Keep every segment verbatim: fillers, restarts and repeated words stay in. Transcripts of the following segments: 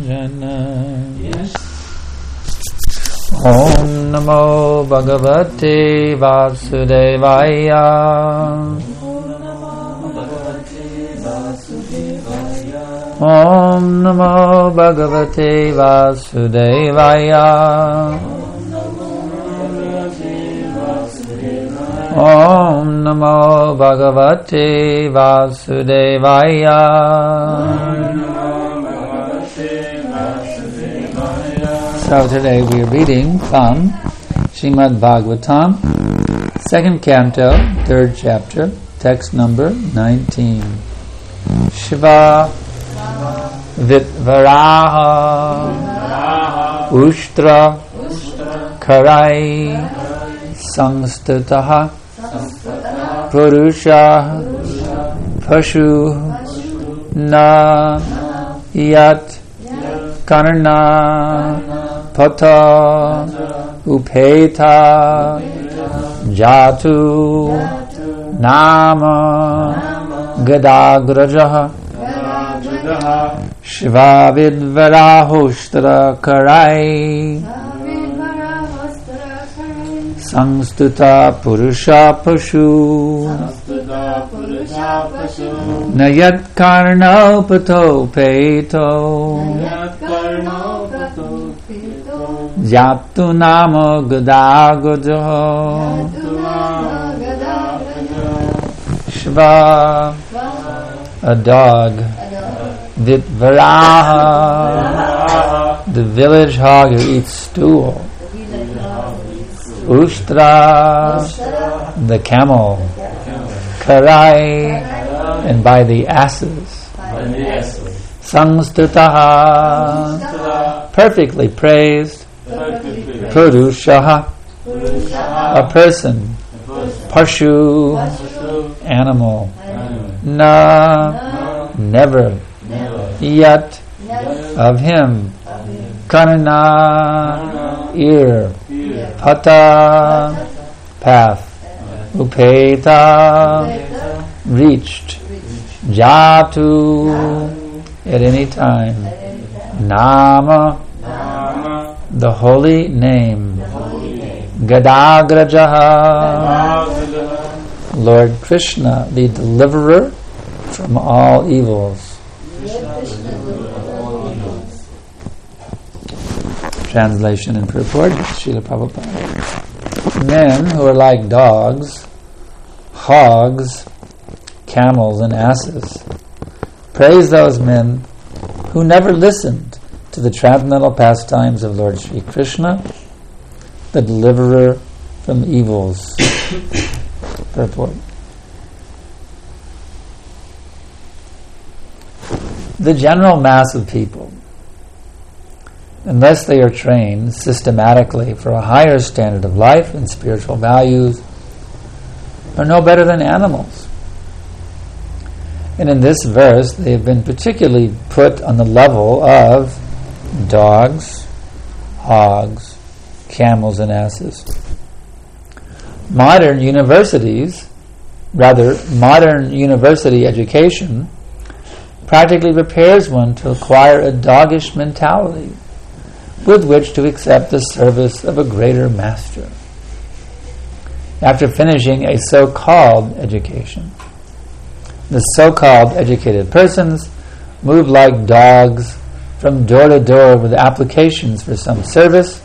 Jana. Yes. Om Namo Bhagavate Vasudevaya. Om Namo Bhagavate Vasudevaya. Om Namo Bhagavate Vasudevaya. So today we are reading from Srimad Bhagavatam, second canto, third chapter, text number nineteen. Shiva Vitvaraha Ushtra Karai Samstataha Purusha Pashu Na Yat Karna Pata Upeta Jatu Nama Gadagrajaha Shiva Vidvarahushtra Karai Samstuta Purusha Pashu Nayat Karno Pato Peto Jatu Nama Gadagrajaha Shiva, a dog. Vitvaraha, the village hog who eats stool. Ushtra, the camel. Karai, and by the asses. Samstutaha, perfectly praised. Purushaha, a person. Pashu, animal. Na, never. Yat, of him. Karna, ear. Pata, path. Upeta, reached. Jatu, at any time. Nama, the holy name. Gadagrajaha, Lord Krishna, the deliverer from all evils. Translation and purport, Srila Prabhupada. Men who are like dogs, hogs, camels, and asses, praise those men who never listened to the transcendental pastimes of Lord Sri Krishna, the deliverer from evils. Purport. The general mass of people, unless they are trained systematically for a higher standard of life and spiritual values, are no better than animals. And in this verse, they have been particularly put on the level of dogs, hogs, camels, and asses. Modern universities, rather modern university education, practically prepares one to acquire a doggish mentality with which to accept the service of a greater master. After finishing a so-called education, the so-called educated persons move like dogs from door to door with applications for some service,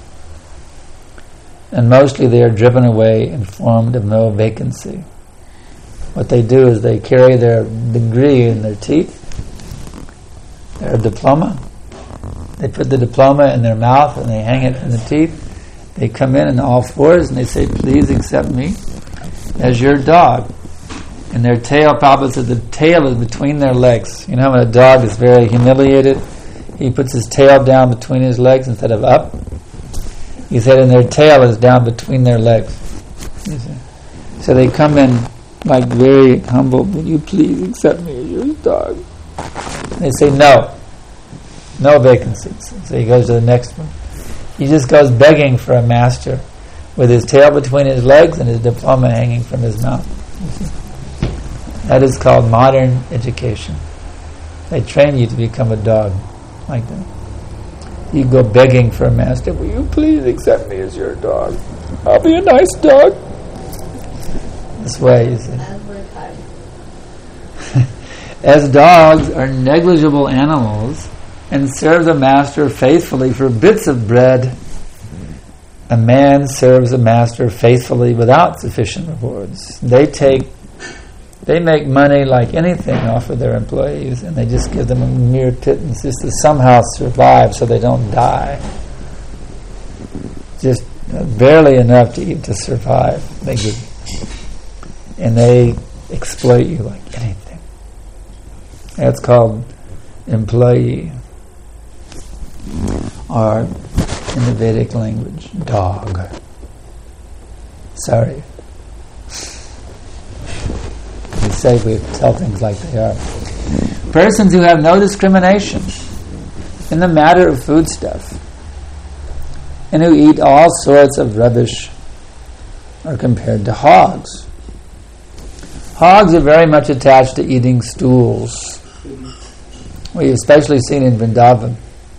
and mostly they are driven away informed of no vacancy. What they do is they carry their degree in their teeth, their diploma. They put the diploma in their mouth and they hang it in the teeth. They come in on all fours and they say, "Please accept me as your dog." And their tail, Prabhupada said, the tail is between their legs. You know, when a dog is very humiliated, he puts his tail down between his legs instead of up. He said, and their tail is down between their legs. So they come in like very humble, "Will you please accept me as your dog?" They say, "No. No vacancies." So he goes to the next one. He just goes begging for a master with his tail between his legs and his diploma hanging from his mouth. That is called modern education. They train you to become a dog. like that. You go begging for a master, will you please accept me as your dog? I'll be a nice dog. This way, you see. As dogs are negligible animals and serve the master faithfully for bits of bread, a man serves a master faithfully without sufficient rewards. They take, they make money like anything off of their employees, and they just give them a mere pittance just to somehow survive so they don't die. Just barely enough to eat to survive. They give, and they exploit you like anything. That's called employee, or in the Vedic language, dog. Sorry. We say we tell things like they are. Persons who have no discrimination in the matter of foodstuff and who eat all sorts of rubbish are compared to hogs. Hogs are very much attached to eating stools. We've especially seen in Vrindavan.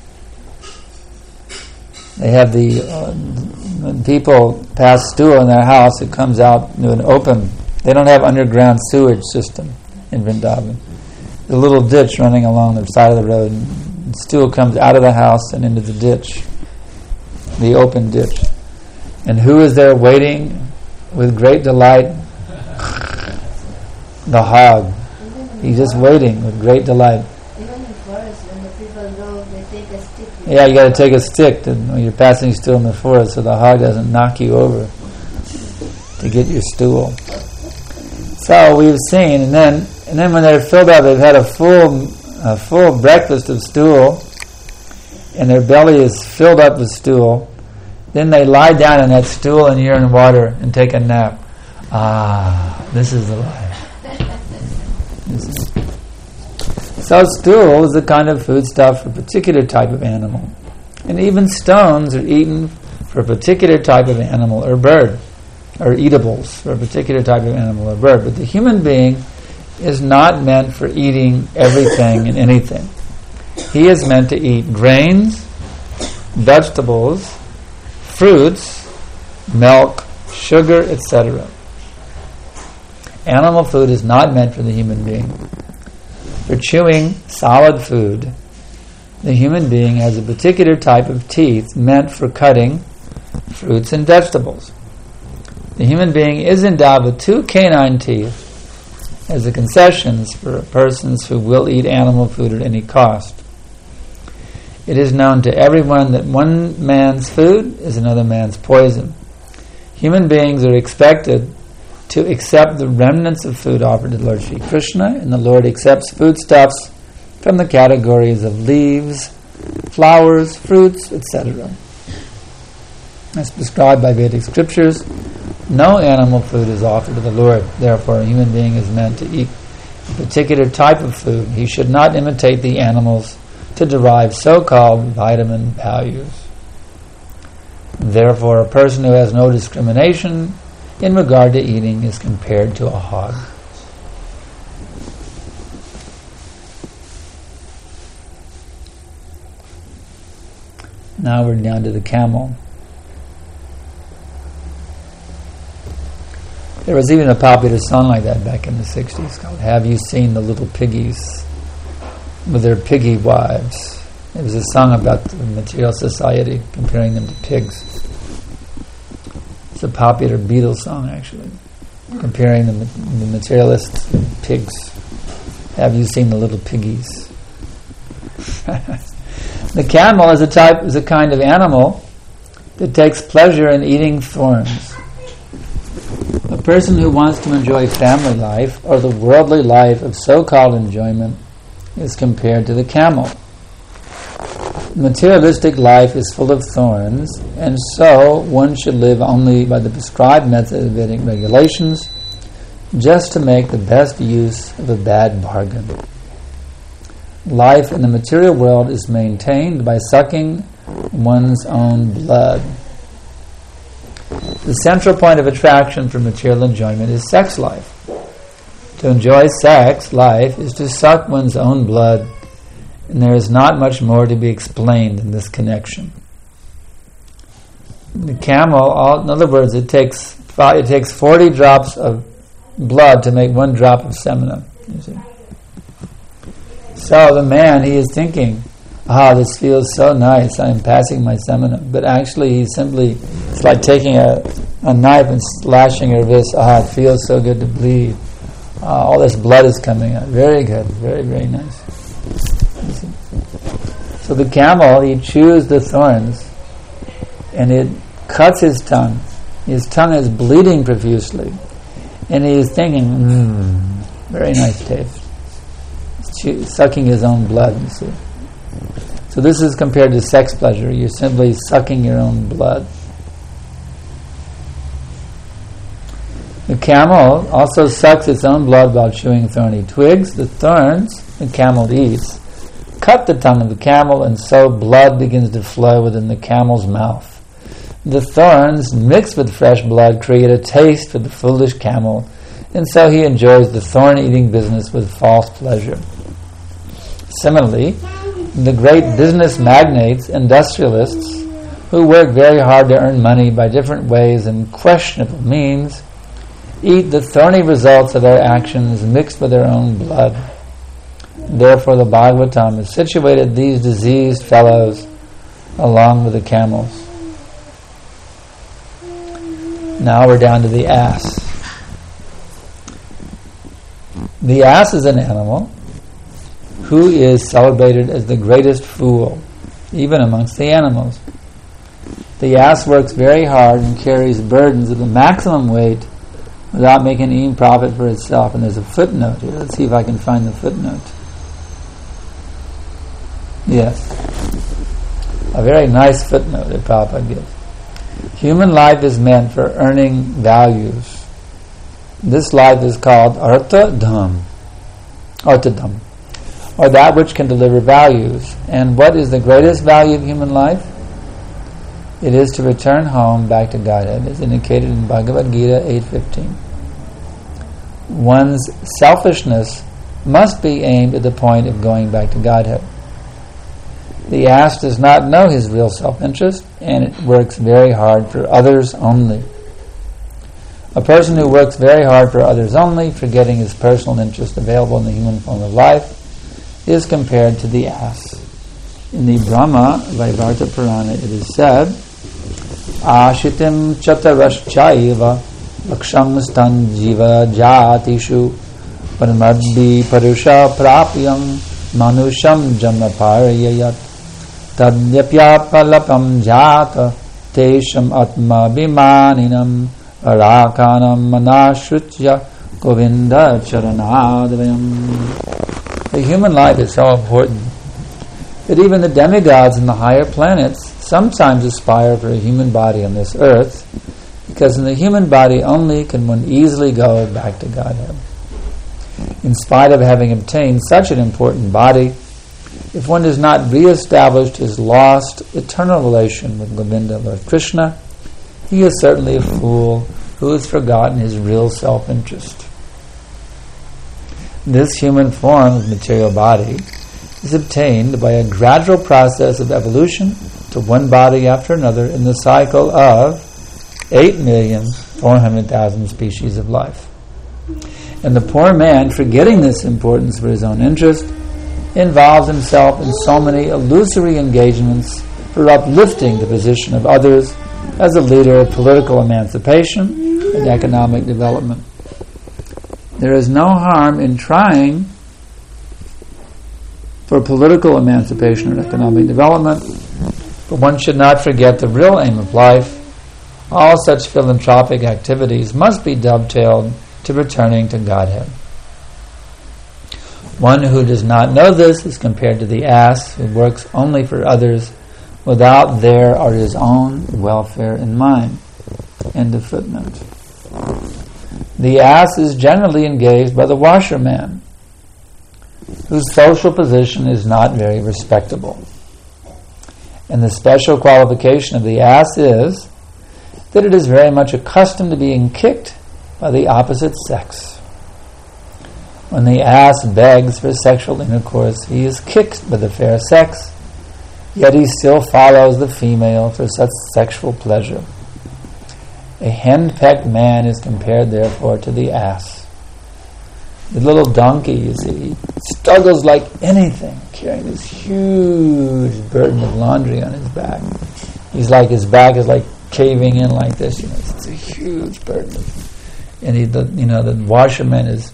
They have the, uh, when people pass stool in their house, it comes out into an open. They don't have underground sewage system in Vrindavan. The little ditch running along the side of the road, and stool comes out of the house and into the ditch, the open ditch. And who is there waiting with great delight? The hog. He's just waiting with great delight. Even in forest, when the people go, they take a stick. Yeah, you got to take a stick to, when you're passing stool in the forest, so the hog doesn't knock you over to get your stool. So we've seen, and then and then when they're filled up, they've had a full a full breakfast of stool, and their belly is filled up with stool. Then they lie down in that stool and urine and water and take a nap. Ah, this is the life. So stool is a kind of foodstuff for a particular type of animal. And even stones are eaten for a particular type of animal or bird, or eatables for a particular type of animal or bird. But the human being is not meant for eating everything and anything. He is meant to eat grains, vegetables, fruits, milk, sugar, et cetera. Animal food is not meant for the human being. For chewing solid food, the human being has a particular type of teeth meant for cutting fruits and vegetables. The human being is endowed with two canine teeth as the concessions for persons who will eat animal food at any cost. It is known to everyone that one man's food is another man's poison. Human beings are expected to accept the remnants of food offered to Lord Sri Krishna, and the Lord accepts foodstuffs from the categories of leaves, flowers, fruits, et cetera. As prescribed by Vedic scriptures, no animal food is offered to the Lord. Therefore, a human being is meant to eat a particular type of food. He should not imitate the animals to derive so-called vitamin values. Therefore, a person who has no discrimination in regard to eating is compared to a hog. Now we're down to the camel. There was even a popular song like that back in the sixties called "Have You Seen the Little Piggies?" with their piggy wives. It was a song about the material society, comparing them to pigs. It's a popular Beatles song, actually, comparing the, the materialists to pigs. Have you seen the little piggies? The camel is a type, is a kind of animal that takes pleasure in eating thorns. A person who wants to enjoy family life or the worldly life of so-called enjoyment is compared to the camel. Materialistic life is full of thorns, and so one should live only by the prescribed method of Vedic regulations, just to make the best use of a bad bargain. Life in the material world is maintained by sucking one's own blood. The central point of attraction for material enjoyment is sex life. To enjoy sex life is to suck one's own blood and there is not much more to be explained in this connection. The camel, all, in other words, it takes it takes forty drops of blood to make one drop of semen. You see. So the man, he is thinking, ah, this feels so nice, I'm passing my semen. But actually he's simply, it's like taking a, a knife and slashing her wrist. Ah, it feels so good to bleed. Ah, all this blood is coming out. Very good, very, very nice. So the camel, he chews the thorns and it cuts his tongue. His tongue is bleeding profusely. And he is thinking, mmm, very nice taste. Chew, sucking his own blood, you see. So this is compared to sex pleasure. You're simply sucking your own blood. The camel also sucks its own blood while chewing thorny twigs. The thorns the camel eats cut the tongue of the camel, and so blood begins to flow within the camel's mouth. The thorns, mixed with fresh blood, create a taste for the foolish camel, and so he enjoys the thorn-eating business with false pleasure. Similarly, the great business magnates, industrialists, who work very hard to earn money by different ways and questionable means, eat the thorny results of their actions mixed with their own blood. Therefore the Bhagavatam has situated these diseased fellows along with the camels. Now we're down to the ass. The ass is an animal who is celebrated as the greatest fool, even amongst the animals. The ass works very hard and carries burdens of the maximum weight without making any profit for itself. And there's a footnote here. Let's see if I can find the footnote. Yes. A very nice footnote that Prabhupada gives. Human life is meant for earning values. This life is called artha-dham, artha-dham, or that which can deliver values. And what is the greatest value of human life? It is to return home back to Godhead, as indicated in Bhagavad Gita eight fifteen. One's selfishness must be aimed at the point of going back to Godhead. The ass does not know his real self-interest, and it works very hard for others only. A person who works very hard for others only, forgetting his personal interest available in the human form of life, is compared to the ass. In the Brahma Vaivarta Purana it is said, Ashitim chatarashchaiva laksham stan jiva jatishu paramadbi parusha prapyam manusham jamaparayayat tadyapya palapam jata tesham atma bimaninam arakanam manashritya govinda charanadvayam. The human life is so important that even the demigods in the higher planets sometimes aspire for a human body on this earth, because in the human body only can one easily go back to Godhead. In spite of having obtained such an important body, if one does not re-establish his lost eternal relation with Govinda, Lord Krishna, he is certainly a fool who has forgotten his real self-interest. This human form of material body is obtained by a gradual process of evolution to one body after another in the cycle of eight million four hundred thousand species of life. And the poor man, forgetting this importance for his own interest, involves himself in so many illusory engagements for uplifting the position of others as a leader of political emancipation and economic development. There is no harm in trying for political emancipation and economic development, but one should not forget the real aim of life. All such philanthropic activities must be dovetailed to returning to Godhead. One who does not know this is compared to the ass who works only for others without their or his own welfare in mind. End of footnote. The ass is generally engaged by the washerman, whose social position is not very respectable. And the special qualification of the ass is that it is very much accustomed to being kicked by the opposite sex. When the ass begs for sexual intercourse, he is kicked by the fair sex, yet he still follows the female for such sexual pleasure. A hen-pecked man is compared, therefore, to the ass. The little donkey, you see, he struggles like anything, carrying this huge burden of laundry on his back. He's like, his back is like caving in like this, you know, it's a huge burden. And he, the, you know, the washerman is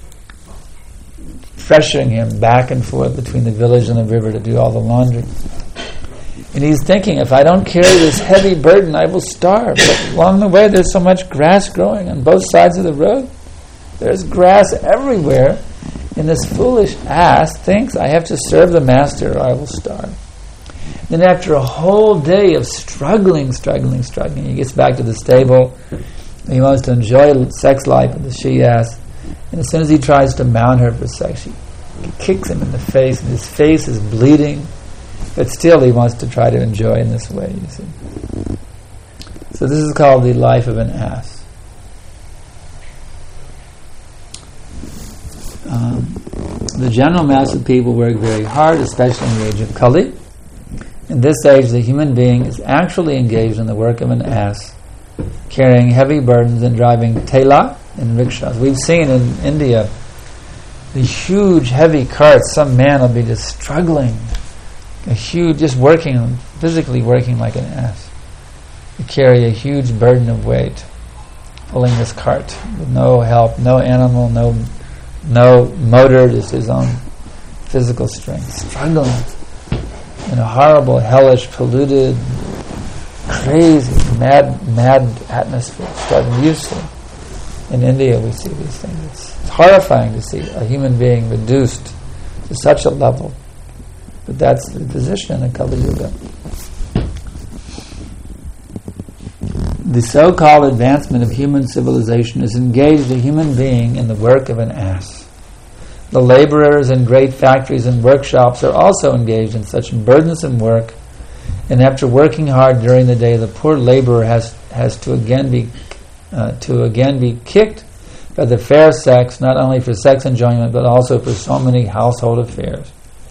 pressuring him back and forth between the village and the river to do all the laundry. And he's thinking, if I don't carry this heavy burden, I will starve. But along the way, there's so much grass growing on both sides of the road. There's grass everywhere. And this foolish ass thinks, I have to serve the master or I will starve. Then after a whole day of struggling, struggling, struggling, he gets back to the stable. And he wants to enjoy sex life with the she-ass. And as soon as he tries to mount her for sex, she kicks him in the face, and his face is bleeding. But still he wants to try to enjoy in this way, you see. So this is called the life of an ass. Um, the general mass of people work very hard, especially in the age of Kali. In this age, the human being is actually engaged in the work of an ass, carrying heavy burdens and driving tela and rickshaws. We've seen in India the huge heavy carts. Some man will be just struggling, a huge, just working, physically working like an ass, to carry a huge burden of weight, pulling this cart with no help, no animal, no no motor, just his own physical strength, struggling in a horrible, hellish, polluted, crazy, mad, mad atmosphere, struggling. Usually in India we see these things. It's, it's horrifying to see a human being reduced to such a level. But that's the position in Kali Yuga. The so-called advancement of human civilization has engaged a human being in the work of an ass. The laborers in great factories and workshops are also engaged in such burdensome work, and after working hard during the day, the poor laborer has has to again be uh, to again be kicked by the fair sex, not only for sex enjoyment but also for so many household affairs.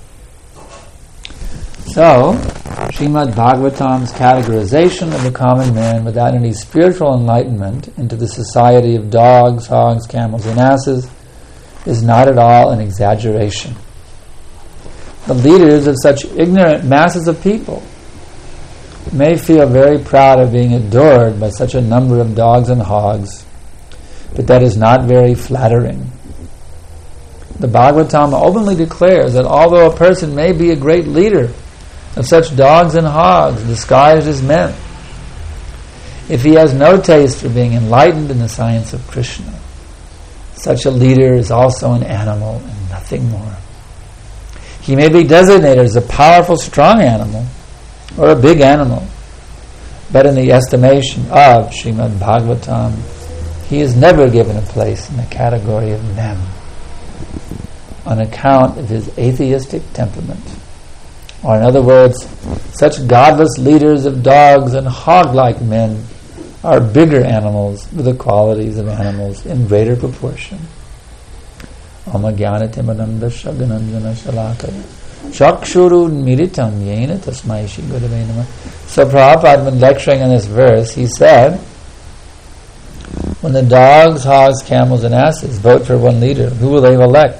So, Srimad Bhagavatam's categorization of the common man without any spiritual enlightenment into the society of dogs, hogs, camels, and asses is not at all an exaggeration. The leaders of such ignorant masses of people may feel very proud of being adored by such a number of dogs and hogs, but that is not very flattering. The Bhagavatam openly declares that although a person may be a great leader of such dogs and hogs disguised as men, if he has no taste for being enlightened in the science of Krishna, such a leader is also an animal and nothing more. He may be designated as a powerful, strong animal or a big animal, but in the estimation of Srimad Bhagavatam, he is never given a place in the category of men on account of his atheistic temperament. Or in other words, such godless leaders of dogs and hog-like men are bigger animals with the qualities of animals in greater proportion. Om Jnanatimananda Shaganandana Shalakaya Chakshuru Miritam Yena Tasmai Shri Gurave Namah. So Prabhupada, when lecturing on this verse, he said, when the dogs, hogs, camels, and asses vote for one leader, who will they elect?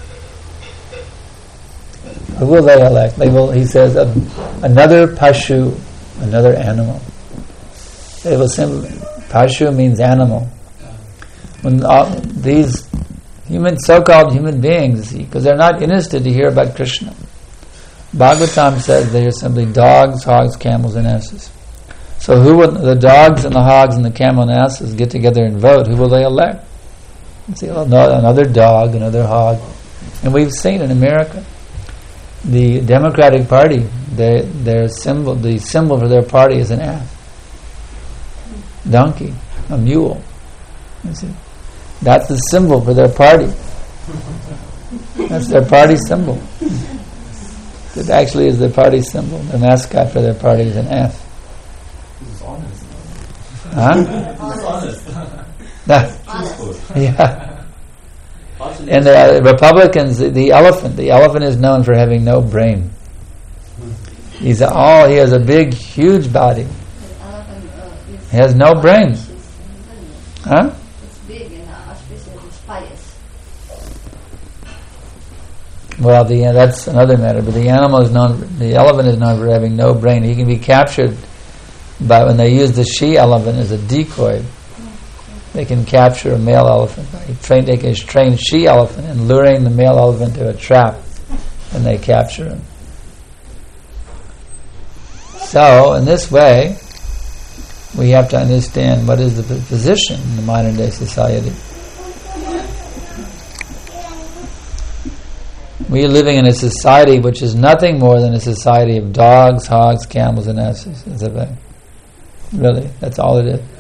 Who will they elect? They will, he says, uh, another pashu, another animal. They will simply, pashu means animal. When all these human, so-called human beings, because they're not interested to hear about Krishna, Bhagavatam says they are simply dogs, hogs, camels, and asses. So who will the dogs and the hogs and the camel and asses get together and vote? Who will they elect? See, another dog, another hog. And we've seen in America, the Democratic Party, their their symbol, the symbol for their party is an ass, donkey, a mule. You see, that's the symbol for their party. That's their party symbol. It actually is their party symbol. The mascot for their party is an ass. It's honest. Huh? It's honest. Nah. Yeah. And the Republicans, the, the elephant, the elephant is known for having no brain. He's all, he has a big, huge body. He has no brain. Huh? It's big and especially it's pious. Well, the, uh, that's another matter. But the animal is known, the elephant is known for having no brain. He can be captured by, when they use the she-elephant as a decoy, they can capture a male elephant by train, they can train she-elephant and luring the male elephant to a trap, and they capture him. So, in this way, we have to understand what is the position in the modern day society. We are living in a society which is nothing more than a society of dogs, hogs, camels, and asses. Is that right? Really, that's all it is.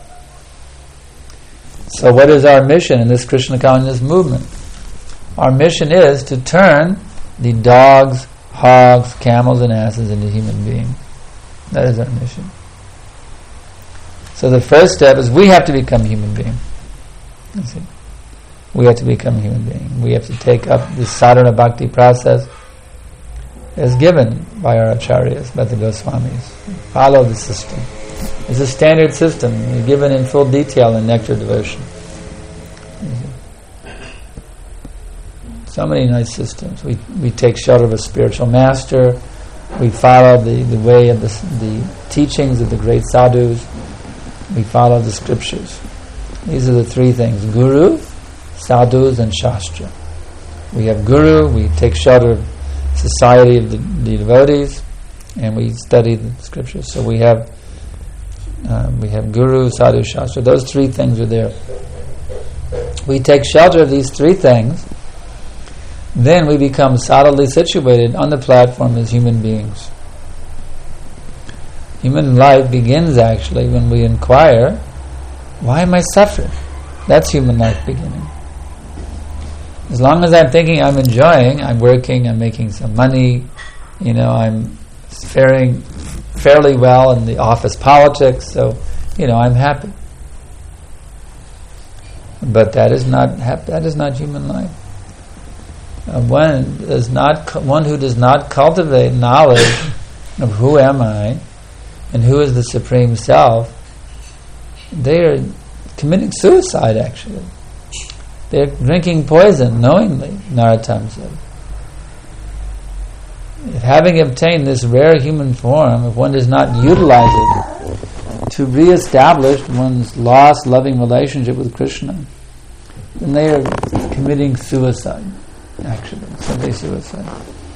So what is our mission in this Krishna consciousness movement? Our mission is to turn the dogs, hogs, camels, and asses into human beings. That is our mission. So the first step is we have to become human beings. That's it. We have to become human beings. We have to take up this sadhana bhakti process as given by our acharyas, by the Goswamis. Follow the system. It's a standard system, given in full detail in Nectar Devotion. So many nice systems. We we take shelter of a spiritual master. We follow the, the way of the, the teachings of the great sadhus. We follow the scriptures. These are the three things: Guru, sadhus, and Shastra. We have Guru. We take shelter of society of the, the devotees, and we study the scriptures. So we have. Um, we have Guru, Sadhu, Shastra. Those three things are there. We take shelter of these three things, then we become solidly situated on the platform as human beings. Human life begins actually when we inquire, why am I suffering? That's human life beginning. As long as I'm thinking I'm enjoying, I'm working, I'm making some money, you know, I'm faring fairly well in the office politics, so you know I'm happy. But that is not hap- that is not human life. Uh, one does not cu- one who does not cultivate knowledge of who am I and who is the Supreme Self, they are committing suicide. Actually, they are drinking poison knowingly. Narottam said. If having obtained this rare human form, if one does not utilize it to re-establish one's lost loving relationship with Krishna, then they are committing suicide, actually, simply suicide.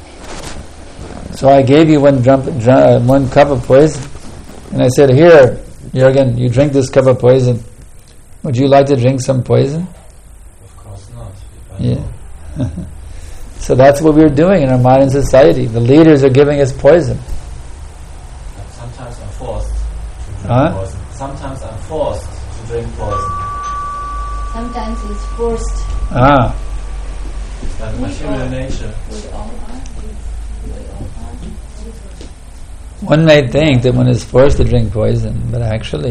So I gave you one, drum, drum, one cup of poison, and I said, here, Jürgen, you drink this cup of poison. Would you like to drink some poison? Of course not. Yeah. So that's what we're doing in our modern society. The leaders are giving us poison. Sometimes I'm forced to drink huh? poison. Sometimes I'm forced to drink poison. Sometimes it's forced. Ah. Like material nature. We all are. We all are. One may think that one is forced to drink poison, but actually,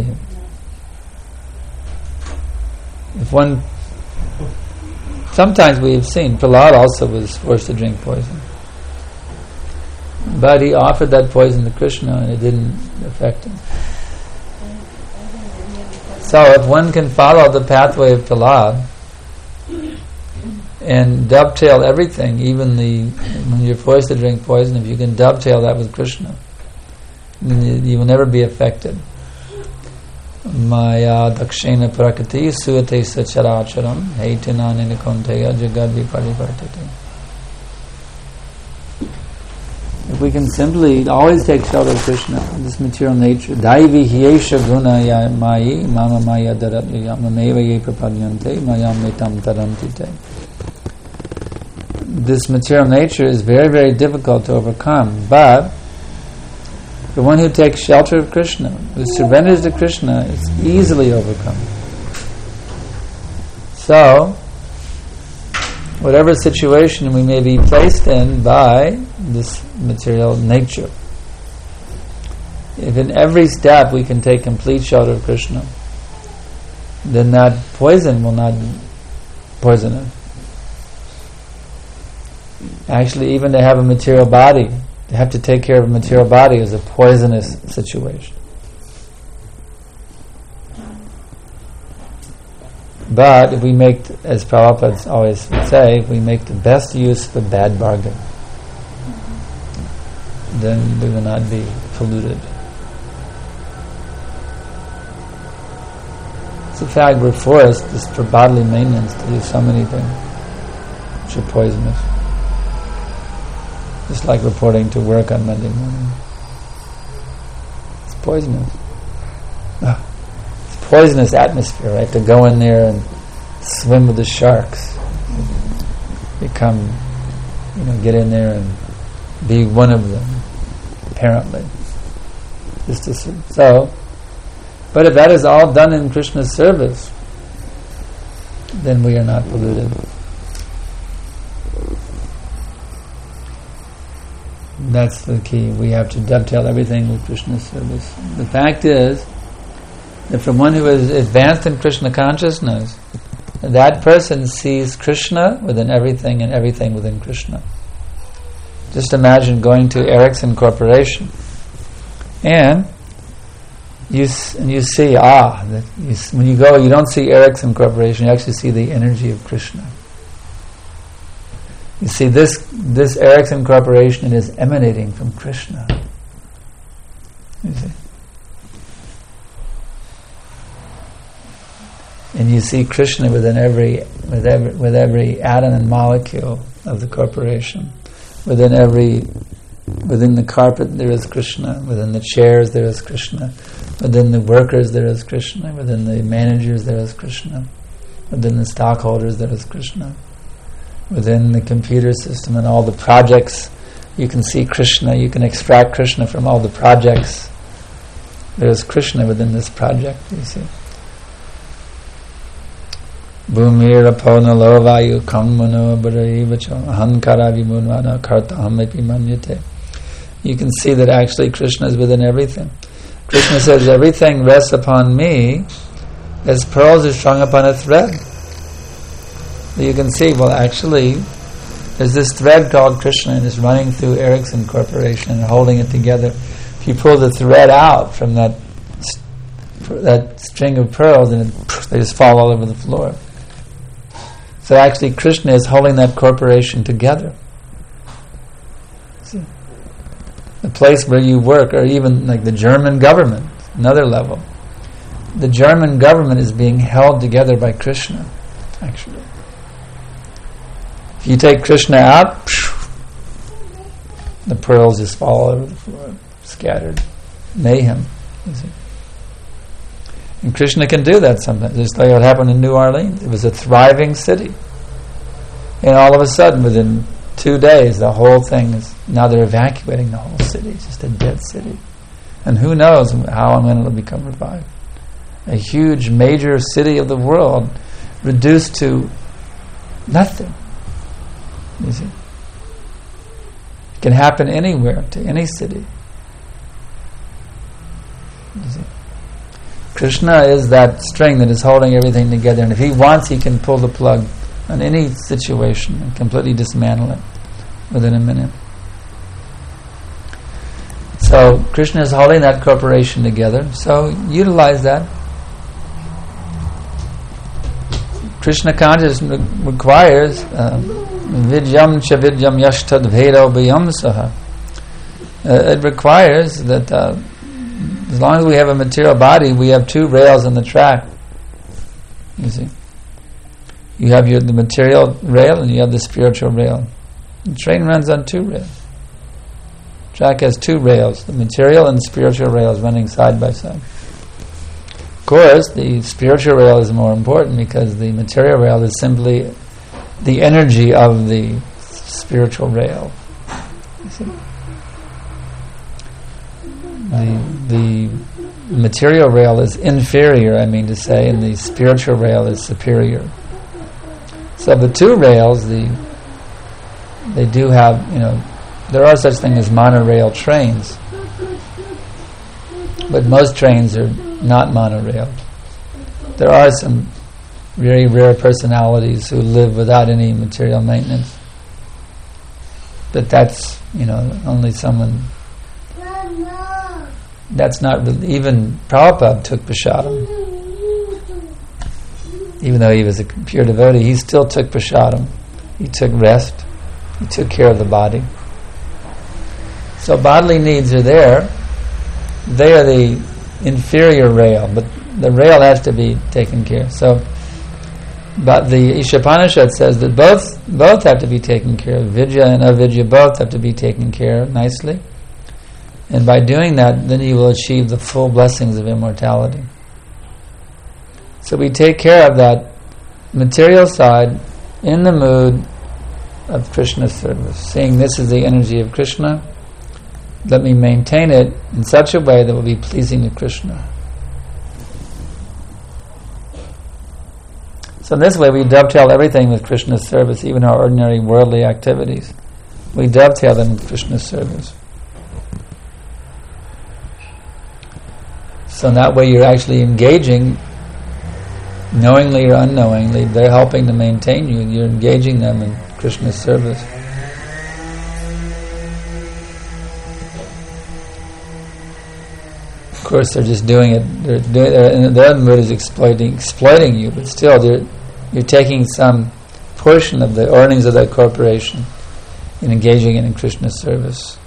if one... Sometimes we have seen, Prahlad also was forced to drink poison. But he offered that poison to Krishna and it didn't affect him. So if one can follow the pathway of Prahlad and dovetail everything, even the when you're forced to drink poison, if you can dovetail that with Krishna, then you, you will never be affected. Maya dakshena prakriti suate sacharacharam heitina ninikonteya jagad viparivartate. If we can simply always take shelter of Krishna, this material nature, daivi hyesha guna ya mayi mama maya daratya mameva ye prapadyante mayam metam tarantite. This material nature is very, very difficult to overcome, but the one who takes shelter of Krishna, who surrenders to Krishna, is easily overcome. So, whatever situation we may be placed in by this material nature, if in every step we can take complete shelter of Krishna, then that poison will not poison us. Actually, even to have a material body, to have to take care of a material body is a poisonous situation. But if we make, as Prabhupada always would say, if we make the best use of a bad bargain, then we will not be polluted. It's a fact we're forced, just for bodily maintenance, to do so many things which are poisonous. Just like reporting to work on Monday morning. It's poisonous. Ah. Poisonous atmosphere. I have to go in there and swim with the sharks. Become, you know, get in there and be one of them, apparently. Just to, so, but if that is all done in Krishna's service, then we are not polluted. That's the key. We have to dovetail everything with Krishna's service. The fact is, that from one who is advanced in Krishna consciousness, that person sees Krishna within everything and everything within Krishna. Just imagine going to Ericsson Corporation and you and you see, ah, that you, when you go, you don't see Ericsson Corporation, you actually see the energy of Krishna. You see, this this Ericsson Corporation is emanating from Krishna. You see? And you see Krishna within every, with every, with every atom and molecule of the corporation. Within every, within the carpet there is Krishna. Within the chairs there is Krishna. Within the workers there is Krishna. Within the managers there is Krishna. Within the stockholders there is Krishna. Within the computer system and all the projects, you can see Krishna. You can extract Krishna from all the projects. There is Krishna within this project, you see. Bhumir apona lovayu kamano bharaivacho ahankara vimunvana kartahamepi manyate. You can see that actually Krishna is within everything. Krishna says, everything rests upon me as pearls are strung upon a thread. You can see, well actually, there's this thread called Krishna and it's running through Ericsson Corporation and holding it together. If you pull the thread out from that that string of pearls, and it, they just fall all over the floor. So actually Krishna is holding that corporation together. See? The place where you work, or even like the German government, another level. The German government is being held together by Krishna, actually. If you take Krishna out, the pearls just fall all over the floor, scattered. Mayhem, you see. And Krishna can do that sometimes. Just like what happened in New Orleans. It was a thriving city. And all of a sudden, within two days, the whole thing is, now they're evacuating the whole city. It's just a dead city. And who knows how and when it'll become revived. A huge, major city of the world reduced to nothing. You see? It can happen anywhere, to any city. You see? Krishna is that string that is holding everything together, and if he wants, he can pull the plug on any situation and completely dismantle it within a minute. So Krishna is holding that corporation together, so utilize that. Krishna consciousness requires vidyam cha vidyam yashtad vedo bhyam saha. It requires that uh, as long as we have a material body, we have two rails on the track. You see, you have your the material rail and you have the spiritual rail. The train runs on two rails. The track has two rails: the material and spiritual rails running side by side. Of course, the spiritual rail is more important because the material rail is simply the energy of the spiritual rail. You see? The, the material rail is inferior, I mean to say, and the spiritual rail is superior. So the two rails, the they do have, you know, there are such things as monorail trains, but most trains are not monorail. There are some very rare personalities who live without any material maintenance. but that's, you know, only someone. That's not really, even Prabhupada took prasadam. Even though he was a pure devotee, he still took prasadam. He took rest. He took care of the body. So bodily needs are there. They are the inferior rail, but the rail has to be taken care of. So, but the Ishopanishad says that both both have to be taken care of. Vidya and avidya both have to be taken care of nicely. And by doing that, then you will achieve the full blessings of immortality. So we take care of that material side in the mood of Krishna service, saying this is the energy of Krishna. Let me maintain it in such a way that will be pleasing to Krishna. So in this way we dovetail everything with Krishna's service, even our ordinary worldly activities. We dovetail them with Krishna's service. So in that way you're actually engaging, knowingly or unknowingly, they're helping to maintain you, and you're engaging them in Krishna's service. Of course, they're just doing it. They're doing. They're, and their mood is exploiting, exploiting you. But still, they're, you're taking some portion of the earnings of that corporation and engaging it in Krishna's service.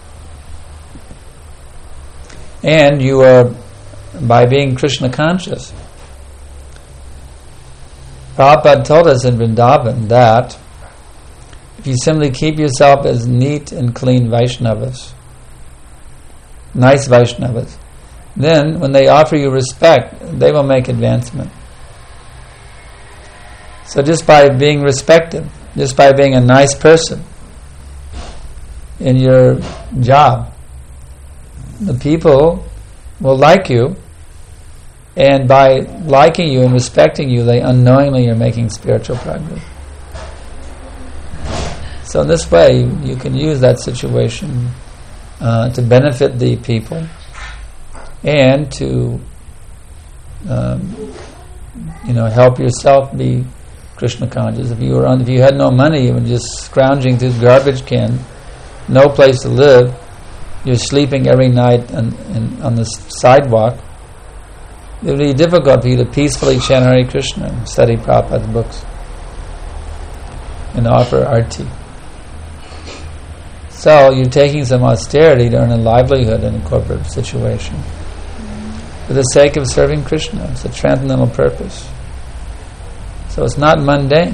And you are, by being Krishna conscious. Prabhupada told us in Vrindavan that if you simply keep yourself as neat and clean Vaishnavas, nice Vaishnavas, then when they offer you respect, they will make advancement. So just by being respected, just by being a nice person in your job, the people will like you, and by liking you and respecting you, they unknowingly are making spiritual progress. So in this way, you can use that situation uh, to benefit the people and to, um, you know, help yourself be Krishna conscious. If you were on, if you had no money, you were just scrounging through the garbage can, no place to live, you're sleeping every night on, in, on the sidewalk, it would be difficult for you to peacefully chant Hare Krishna and study Prabhupada's books and offer arti. So you're taking some austerity to earn a livelihood in a corporate situation for the sake of serving Krishna. It's a transcendental purpose. So it's not mundane.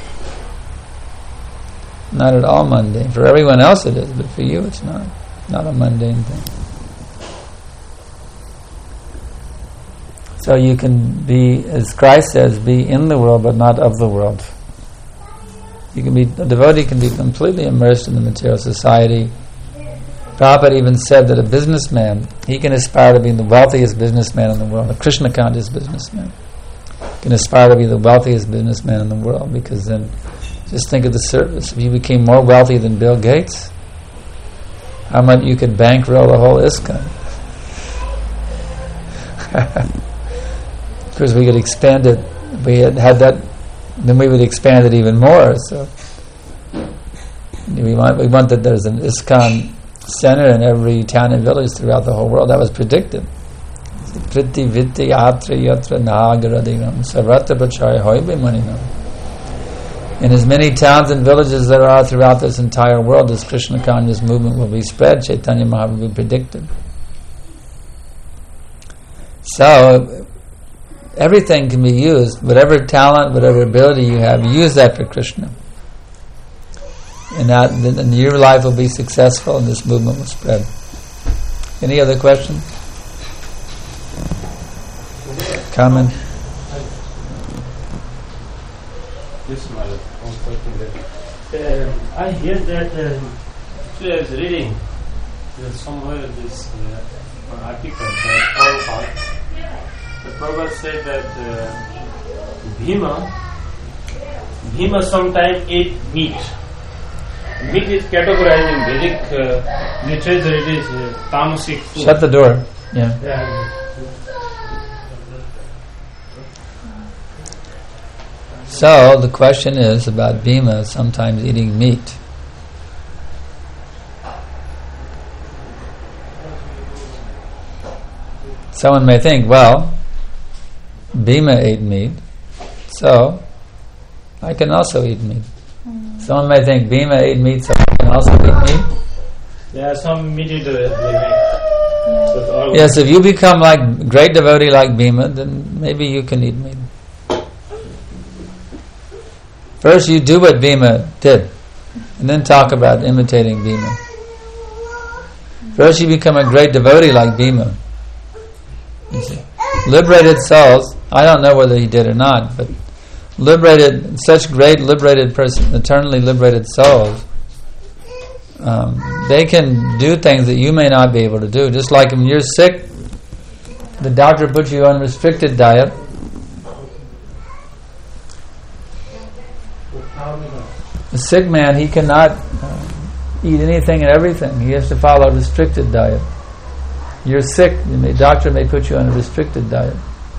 Not at all mundane. For everyone else it is, but for you it's not. Not a mundane thing. So you can be, as Christ says, be in the world but not of the world. You can be, a devotee can be completely immersed in the material society. Prabhupada even said that a businessman, he can aspire to be the wealthiest businessman in the world, a Krishna conscious businessman. Can aspire to be the wealthiest businessman in the world, because then, just think of the service. If you became more wealthy than Bill Gates, how much you could bankroll the whole ISKCON. Of course, we could expand it. If we had had that, then we would expand it even more. So we want we want that there's an ISKCON center in every town and village throughout the whole world. That was predicted. Priti vitti atra yatra nagaradinam sarvatra prachaya hoibe maninam. In as many towns and villages there are throughout this entire world, this Krishna conscious movement will be spread. Chaitanya Mahaprabhu predicted. So everything can be used. Whatever talent, whatever ability you have, use that for Krishna. And that, then your life will be successful and this movement will spread. Any other questions? Comment? Yes, my own question there. Uh, I hear that, uh, actually I was reading uh, somewhere this uh, article that Prabhupada, the Prabhupada said that uh, Bhima, Bhima sometimes ate meat. Meat is categorized in Vedic uh, literature, it is uh, tamasic food. Shut the door. Yeah. Yeah. So the question is about Bhima sometimes eating meat. Someone may think, well, Bhima ate meat, so I can also eat meat. Mm. Someone may think Bhima ate meat, so I can also eat meat. There are some meat eaters they make. So yes, if you become like great devotee like Bhima, then maybe you can eat meat. First you do what Bhima did, and then talk about imitating Bhima. First you become a great devotee like Bhima. You see. Liberated souls, I don't know whether he did or not, but liberated, such great liberated person, eternally liberated souls, um, they can do things that you may not be able to do. Just like when you're sick, the doctor puts you on restricted diet. A sick man, he cannot uh, eat anything and everything. He has to follow a restricted diet. You're sick, the doctor may put you on a restricted diet.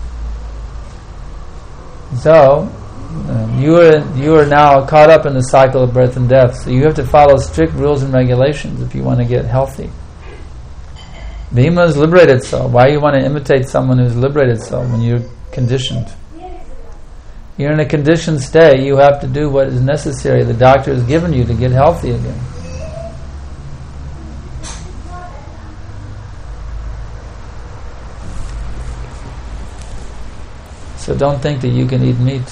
So, um, you are you are now caught up in the cycle of birth and death. So you have to follow strict rules and regulations if you want to get healthy. Bhima is liberated soul. Why you want to imitate someone who's liberated soul when you're conditioned? You're in a conditioned state. You have to do what is necessary. The doctor has given you to get healthy again. So don't think that you can eat meat.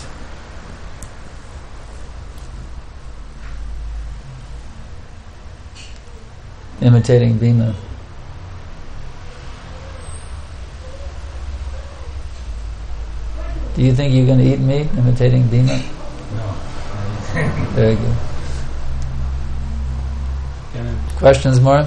Imitating Bhima. Do you think you can eat meat imitating Bhima? No. Very good. Questions more?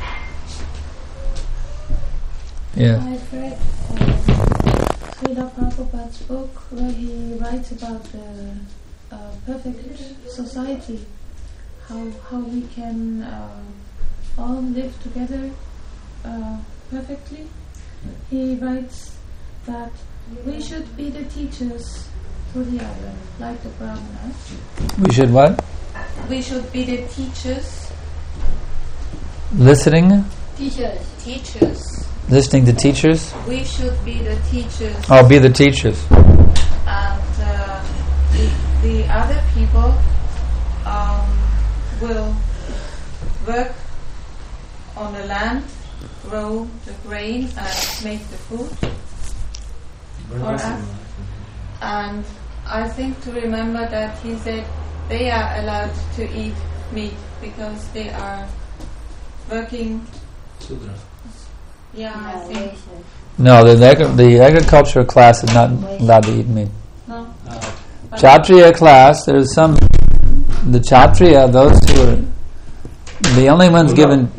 Yeah. I've read uh, Srila Prabhupada's book where he writes about the uh, perfect society, how how we can uh, all live together uh, perfectly. He writes that we should be the teachers to the other, like the Brahmanas. We should what? We should be the teachers. Listening? Teachers. Teachers. Listening to teachers? We should be the teachers. Oh, be the teachers. And uh, the, the other people um, will work on the land, grow the grain and make the food for us. And I think to remember that he said they are allowed to eat meat because they are working. Sudra. Yeah, I think. No, the, agri- the agriculture class is not allowed to eat meat. No. Uh, Kshatriya class, there's some, the Kshatriya, those who are the only ones given,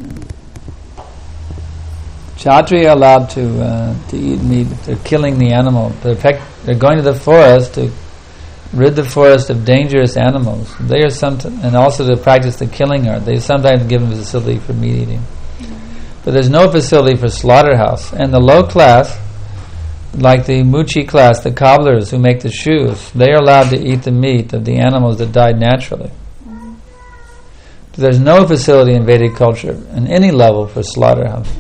Kshatriya allowed to uh, to eat meat. They're killing the animal. They're, peck, they're going to the forest to rid the forest of dangerous animals. They are some, and also to practice the killing art. They sometimes give them a facility for meat eating, but there's no facility for slaughterhouse. And the low class, like the Muchi class, the cobblers who make the shoes, they are allowed to eat the meat of the animals that died naturally. But there's no facility in Vedic culture in any level for slaughterhouse.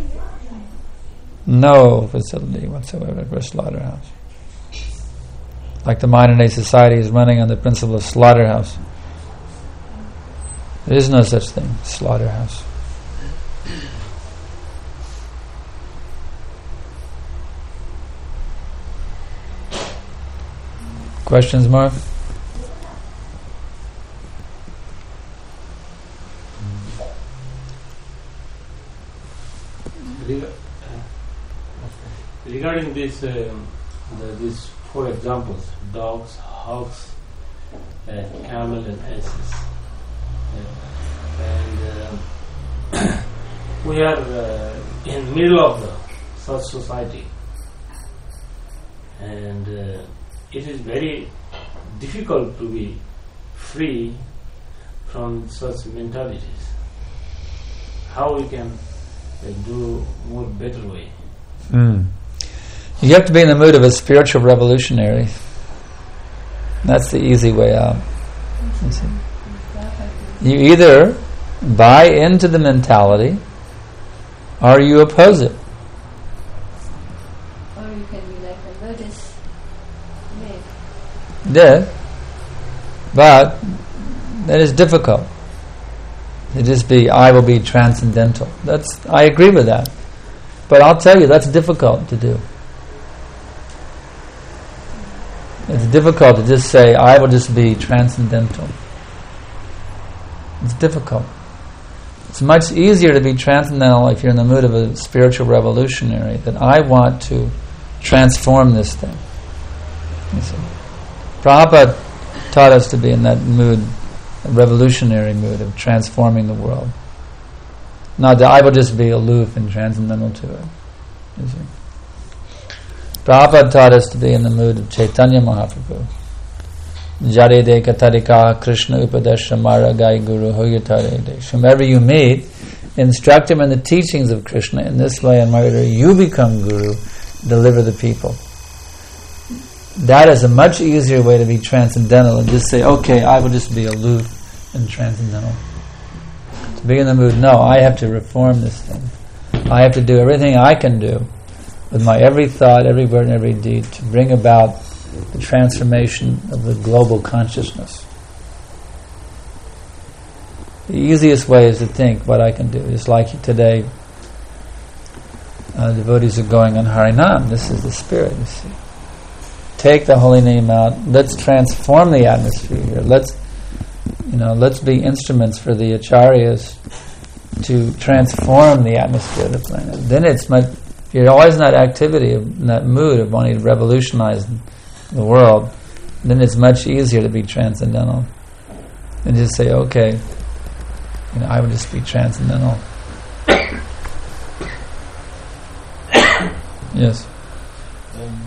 No facility whatsoever for slaughterhouse. Like the modern day society is running on the principle of slaughterhouse. There is no such thing, slaughterhouse. Questions, Mark? Regarding this, um, the, these four examples: dogs, hogs, uh, camel, and asses. Uh, and uh, we are uh, in middle of the such society, and uh, it is very difficult to be free from such mentalities. How we can uh, do more better way? Mm. You have to be in the mood of a spiritual revolutionary. That's the easy way out. You either buy into the mentality or you oppose it. tomorrow you can be like a Buddhist maid. Did, but that is difficult. To just be, I will be transcendental. That's, I agree with that. But I'll tell you, that's difficult to do. It's difficult to just say, I will just be transcendental. It's difficult. It's much easier to be transcendental if you're in the mood of a spiritual revolutionary, that I want to transform this thing. You see. Prabhupada taught us to be in that mood, a revolutionary mood of transforming the world. Not that I will just be aloof and transcendental to it. You see. Prabhupada taught us to be in the mood of Chaitanya Mahaprabhu. Jare de katarika Krishna upadesha mara gai guru hoyatare desh. Whomever you meet, instruct him in the teachings of Krishna. In this way, in Mara, you become guru, deliver the people. That is a much easier way to be transcendental than just say, okay, I will just be aloof and transcendental. To be in the mood, no, I have to reform this thing. I have to do everything I can do with my every thought, every word, and every deed to bring about the transformation of the global consciousness. The easiest way is to think what I can do. It's like today, uh, devotees are going on Harinam. This is the spirit, you see. Take the holy name out. Let's transform the atmosphere here. Let's, you know, let's be instruments for the acharyas to transform the atmosphere of the planet. Then it's much. If you're always in that activity, in that mood of wanting to revolutionize the world, then it's much easier to be transcendental and just say, okay, you know, I would just be transcendental. Yes. Um,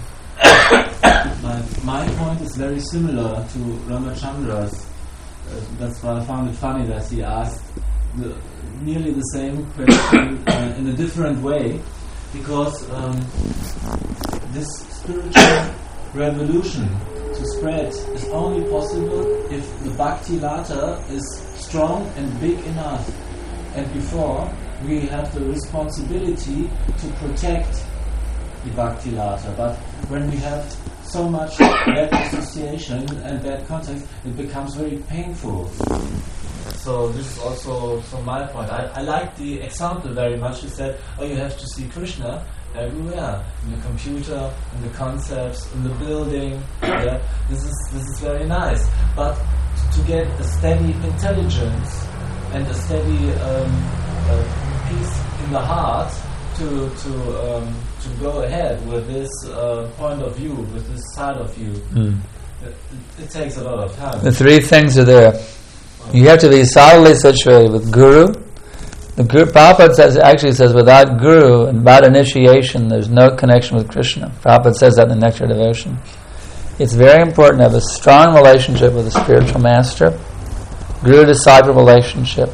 my, my point is very similar to Ramachandra's. Uh, that's why I found it funny that he asked the, nearly the same question uh, in a different way, because um, this spiritual revolution to spread is only possible if the Bhakti Lata is strong and big enough. And before, we have the responsibility to protect the Bhakti Lata. But when we have so much bad association and bad context, it becomes very painful. So this is also from my point. I, I like the example very much. He said, oh, you have to see Krishna everywhere, in the computer, in the concepts, in the building. Yeah, this is this is very nice. But to get a steady intelligence and a steady um, uh, peace in the heart to to um, to go ahead with this uh, point of view, with this side of view, mm. it, it takes a lot of time. The three things are there. You have to be solidly situated with Guru. The Guru, Prabhupada says, actually says, without Guru and without initiation, there's no connection with Krishna. Prabhupada says that in the Nectar Devotion. It's very important to have a strong relationship with a spiritual master, Guru-disciple relationship.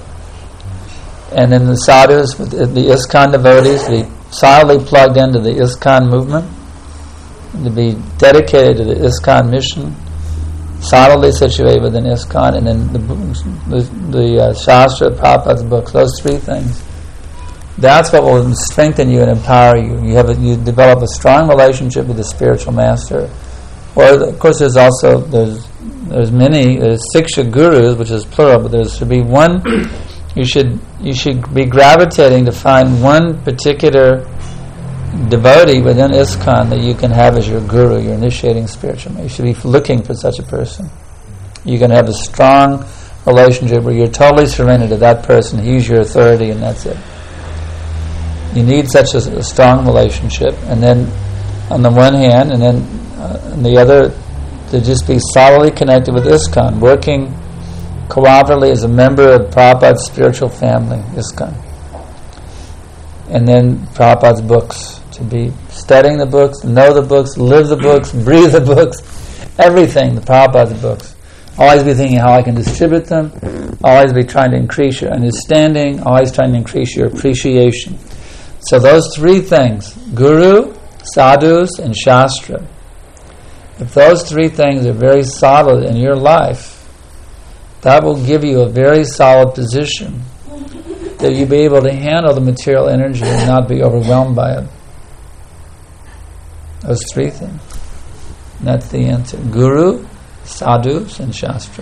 And in the sadhus, with the ISKCON devotees, to be solidly plugged into the ISKCON movement, to be dedicated to the ISKCON mission, solidly situated within ISKCON, and then the the, the uh, Shastra, Prabhupada's books, those three things. That's what will strengthen you and empower you. You have a, you develop a strong relationship with the spiritual master. Or of course, there's also there's there's many there's Siksha gurus, which is plural, but there should be one. You should you should be gravitating to find one particular devotee within ISKCON that you can have as your guru, your initiating spiritual man. You should be looking for such a person. You can have a strong relationship where you're totally surrendered to that person. He's your authority, and that's it. You need such a, a strong relationship, and then on the one hand, and then uh, on the other, to just be solidly connected with ISKCON, working cooperatively as a member of Prabhupada's spiritual family, ISKCON. And then Prabhupada's books, to be studying the books, know the books, live the books, breathe the books, everything, the Prabhupada's books. Always be thinking how I can distribute them, always be trying to increase your understanding, always trying to increase your appreciation. So those three things, Guru, Sadhus, and Shastra, if those three things are very solid in your life, that will give you a very solid position that you'll be able to handle the material energy and not be overwhelmed by it. Those three things. That's the answer. Guru, sadhus, and shastra.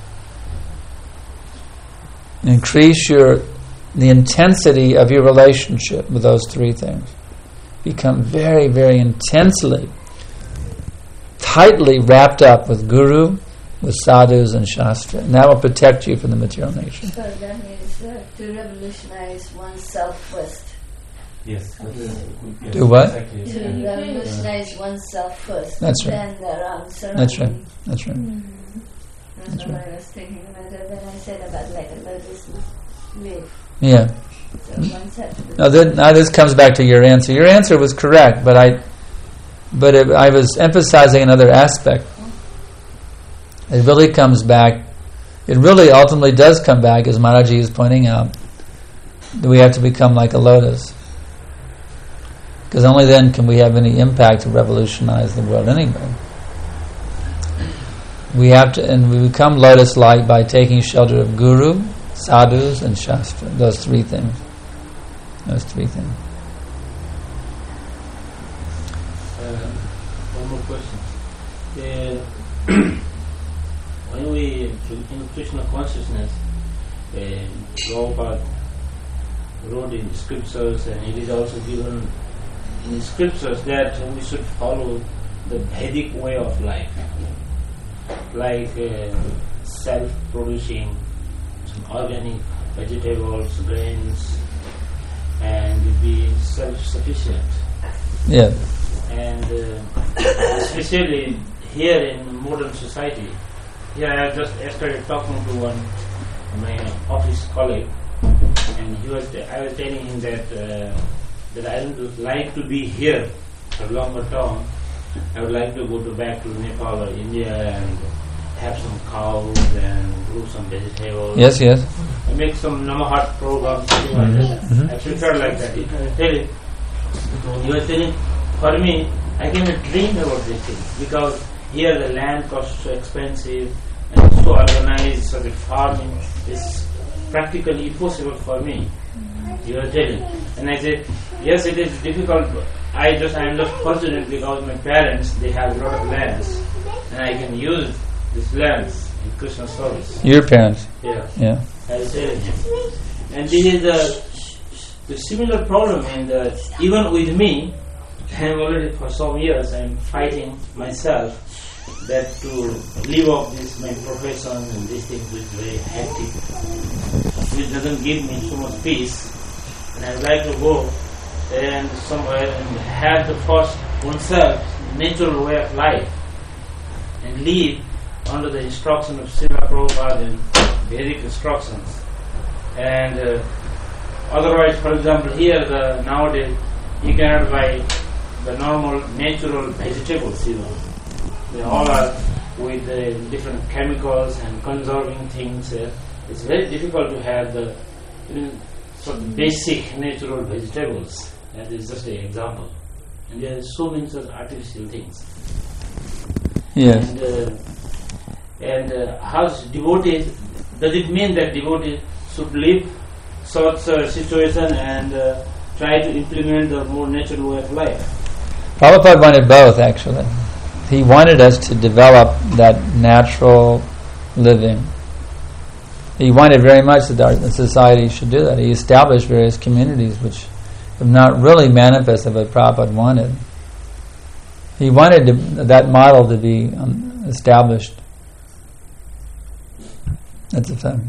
Increase your the intensity of your relationship with those three things. Become very, very intensely, tightly wrapped up with Guru, with sadhus and shastra. And that will protect you from the material nature. So that means uh, to revolutionize oneself first. Yes. yes. Do what? Exactly. To revolutionize oneself first. That's right. Then around surrounding. That's right. That's right. Mm-hmm. That's, That's what right. I was thinking about it when I said about like a lotus leaf. Yeah. So one's have to Now, then, now this comes back to your answer. Your answer was correct, but I, but it, I was emphasizing another aspect. It really comes back. It really ultimately does come back, as Maharaji is pointing out, that we have to become like a lotus, because only then can we have any impact to revolutionize the world anyway. We have to, and we become lotus-like by taking shelter of Guru, sadhus, and shastra. Those three things. Those three things. Uh, one more question. Uh, when we, in Krishna consciousness, uh, Prabhupada wrote in scriptures, and it is also given in scriptures that we should follow the Vedic way of life, like uh, self-producing some organic vegetables, grains, and be self-sufficient. Yeah. And uh, especially here in modern society, here I have just started talking to one my office colleague, and he was I was telling him that uh, that I would like to be here for longer term. I would like to go to back to Nepal or India and have some cows and grow some vegetables. Yes, yes. I make some Namahat programs, something like that. Mhm. I prefer like that. He was telling, he was telling, for me, I cannot dream about this thing because here the land costs so expensive and so organized, so the farming is practically impossible for me. You are telling, and I said, yes, it is difficult. But I just I am just fortunate because my parents they have a lot of lands, and I can use these lands in Krishna service. Your parents. Yeah. Yeah. I was telling him. And this is the, the similar problem in that even with me, I am already for some years I am fighting myself that to live off this my profession and this thing which is very hectic, which doesn't give me so much peace. And I would like to go and somewhere and have the first oneself natural way of life and live under the instruction of Srila Prabhupada and Vedic instructions. And uh, otherwise, for example, here the nowadays you cannot buy the normal natural vegetables, you know. They all are with uh, different chemicals and conserving things. Uh, it's very difficult to have the you know, sort of basic natural vegetables. That is just an example. And there are so many such artificial things. Yes. And, uh, and uh, how devotees, does it mean that devotees should live such a situation and uh, try to implement the more natural way of life? Prabhupada wanted both, actually. He wanted us to develop that natural living. He wanted very much that our society should do that. He established various communities which have not really manifested what Prabhupada wanted. He wanted to, that model to be um, established. That's the thing.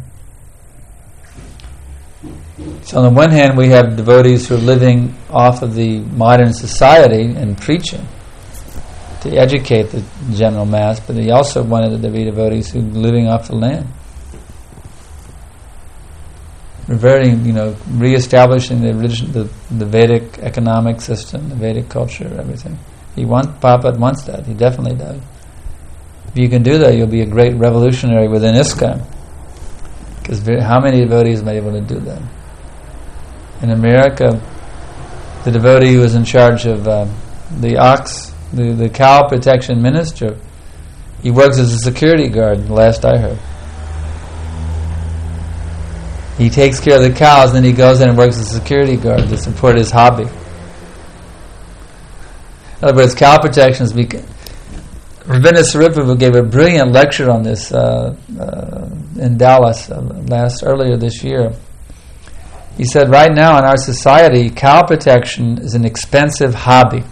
So on the one hand, we have devotees who are living off of the modern society and preaching to educate the general mass, but he also wanted there to be devotees who are living off the land. Reverting, you know, re-establishing the, religion, the the Vedic economic system, the Vedic culture, everything. He wants, Prabhupada wants that. He definitely does. If you can do that, you'll be a great revolutionary within ISKCON. Because how many devotees have been able to do that? In America, the devotee who was in charge of uh, the ox, the, the cow protection minister, he works as a security guard, the last I heard. He takes care of the cows, then he goes in and works as a security guard to support his hobby. In other words, cow protection is because Ravindra Sarupa gave a brilliant lecture on this uh, uh, in Dallas uh, last earlier this year. He said, right now in our society, cow protection is an expensive hobby.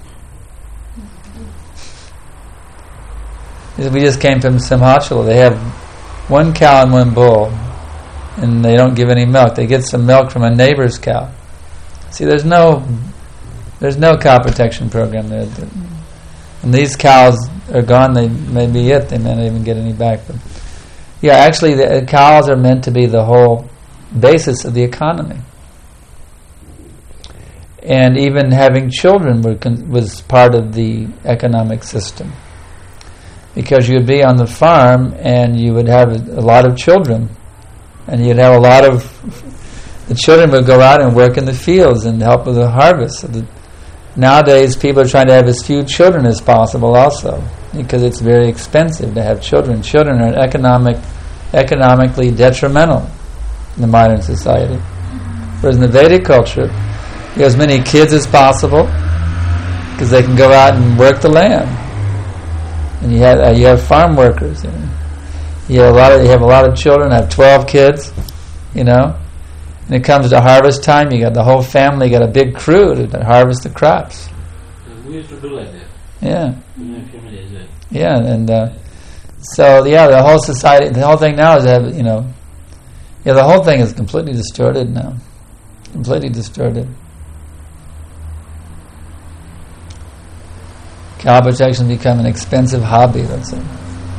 We just came from Simhachala. They have one cow and one bull, and they don't give any milk. They get some milk from a neighbor's cow. See, there's no, there's no cow protection program there. And these cows are gone. They may be it. They may not even get any back. But yeah, actually, the cows are meant to be the whole basis of the economy. And even having children were con- was part of the economic system. Because you would be on the farm and you would have a, a lot of children. And you'd have a lot of... The children would go out and work in the fields and help with the harvest. So the, nowadays, people are trying to have as few children as possible also. Because it's very expensive to have children. Children are economic, economically detrimental in the modern society. Whereas in the Vedic culture, you have as many kids as possible because they can go out and work the land, and you have uh, you have farm workers. You know, you have a lot of you have a lot of children. Have twelve kids, you know. When it comes to harvest time, you got the whole family, you got a big crew to, to harvest the crops. We used to do like that. Yeah. In my family as well. Yeah, and uh, so yeah, the whole society, the whole thing now is have you know, yeah, the whole thing is completely distorted now, completely distorted. Cow protection has become an expensive hobby, that's it.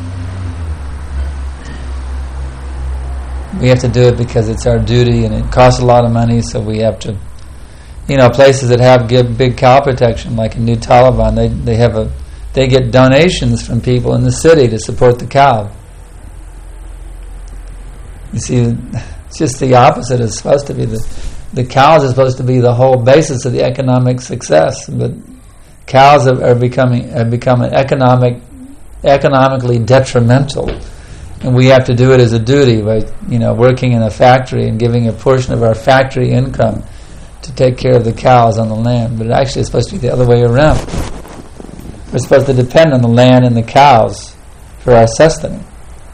We have to do it because it's our duty and it costs a lot of money, so we have to, you know, places that have give big cow protection, like in New Taliban, they they have a, they get donations from people in the city to support the cow. You see, it's just the opposite. It's supposed to be the, the cows are supposed to be the whole basis of the economic success, but cows are, are becoming have become an economic, economically detrimental, and we have to do it as a duty by you know working in a factory and giving a portion of our factory income to take care of the cows on the land. But it actually is supposed to be the other way around. We're supposed to depend on the land and the cows for our sustenance.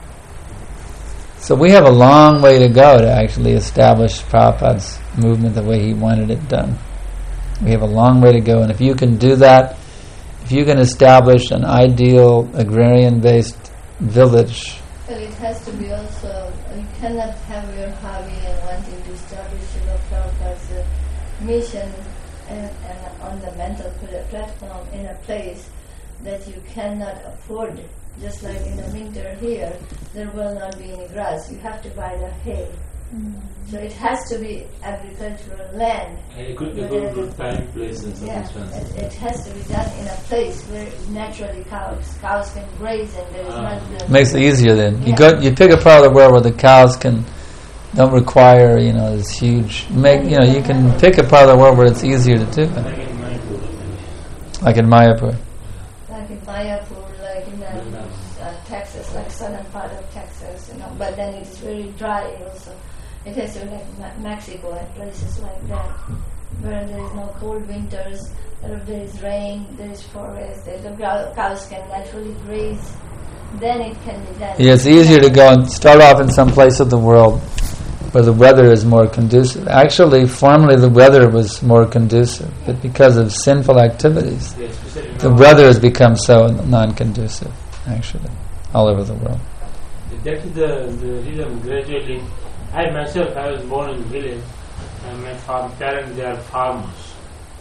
So we have a long way to go to actually establish Prabhupada's movement the way he wanted it done. We have a long way to go, and if you can do that, if you can establish an ideal agrarian-based village. Well, it has to be also, you cannot have your hobby and wanting to establish Srila Prabhupada's uh, mission and, and on the mental platform in a place that you cannot afford. Just like in the winter here, there will not be any grass. You have to buy the hay. Mm-hmm. So it has to be agricultural land. It could be good, good time, place, and yeah, circumstances. It, it has to be done in a place where naturally cows cows can graze and there is Ah. not. The Makes it easier then. Yeah. You go, you pick a part of the world where the cows can don't require you know this huge. Make you know you can pick a part of the world where it's easier to do. Like in Mayapur. Like in Mayapur. Like in Mayapur, like in uh, uh, Texas, like southern part of Texas, you know. But then it is very dry also. It has to be like Ma- Mexico and places like that, where there is no cold winters, where there is rain, there is forest, there the grou- cows can naturally graze. Then it can be done. Yeah, it's easier to go and start off in some place of the world where the weather is more conducive. Actually, formerly the weather was more conducive, but because of sinful activities, the weather has become so non-conducive, actually, all over the world. That is the, the reason gradually. I myself, I was born in a village, and my farm parents, they are farmers.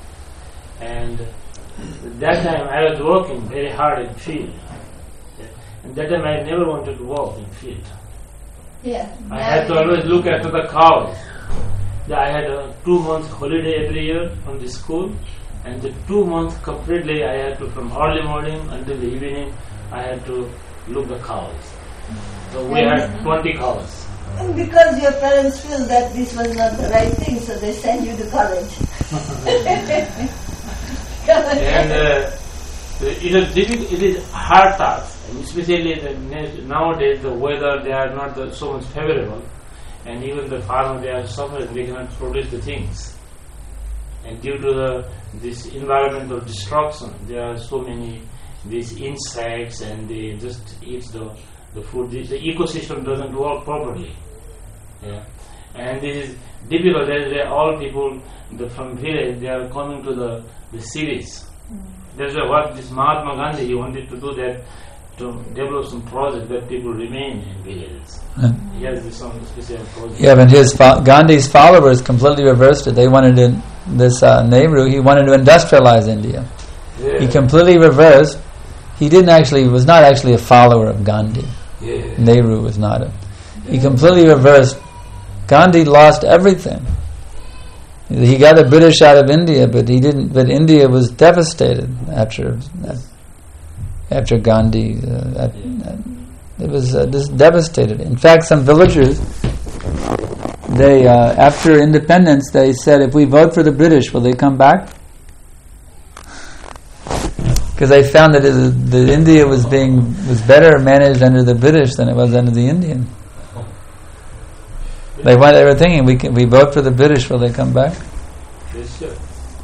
And that time I was working very hard in field. And that time I never wanted to work in field. Yeah. I had to always look after the cows. I had a two months holiday every year from the school, and the two months completely I had to, from early morning until the evening, I had to look the cows. So we had twenty cows. And because your parents feel that this was not the right thing, so they send you to college. And uh, it is difficult, it is hard task, and especially the, nowadays the weather, they are not the, so much favorable, and even the farmer, they are suffering, they cannot produce the things. and due to the, this environmental destruction, there are so many these insects, and they just eat the, the food. The, the ecosystem doesn't work properly. Yeah. And this is difficult. They, they all people the, from village, they are coming to the, the cities. Mm. That's why what this Mahatma Gandhi, he wanted to do that, to develop some project that people remain in villages. Mm. He has this, some special project. Yeah, but his fo- Gandhi's followers completely reversed it. They wanted to, this uh, Nehru, he wanted to industrialize India. Yeah. He completely reversed. He didn't actually, was not actually a follower of Gandhi. Yeah. Nehru was not a. He completely reversed. Gandhi lost everything. He got the British out of India, but he didn't. But India was devastated after after Gandhi. Uh, at, at, it was uh, just devastated. In fact, some villagers, they uh, after independence, they said, "If we vote for the British, will they come back?" Because they found that it, that India was being was better managed under the British than it was under the Indian. They went. They were thinking, we can, we vote for the British, will they come back? Yes, sir.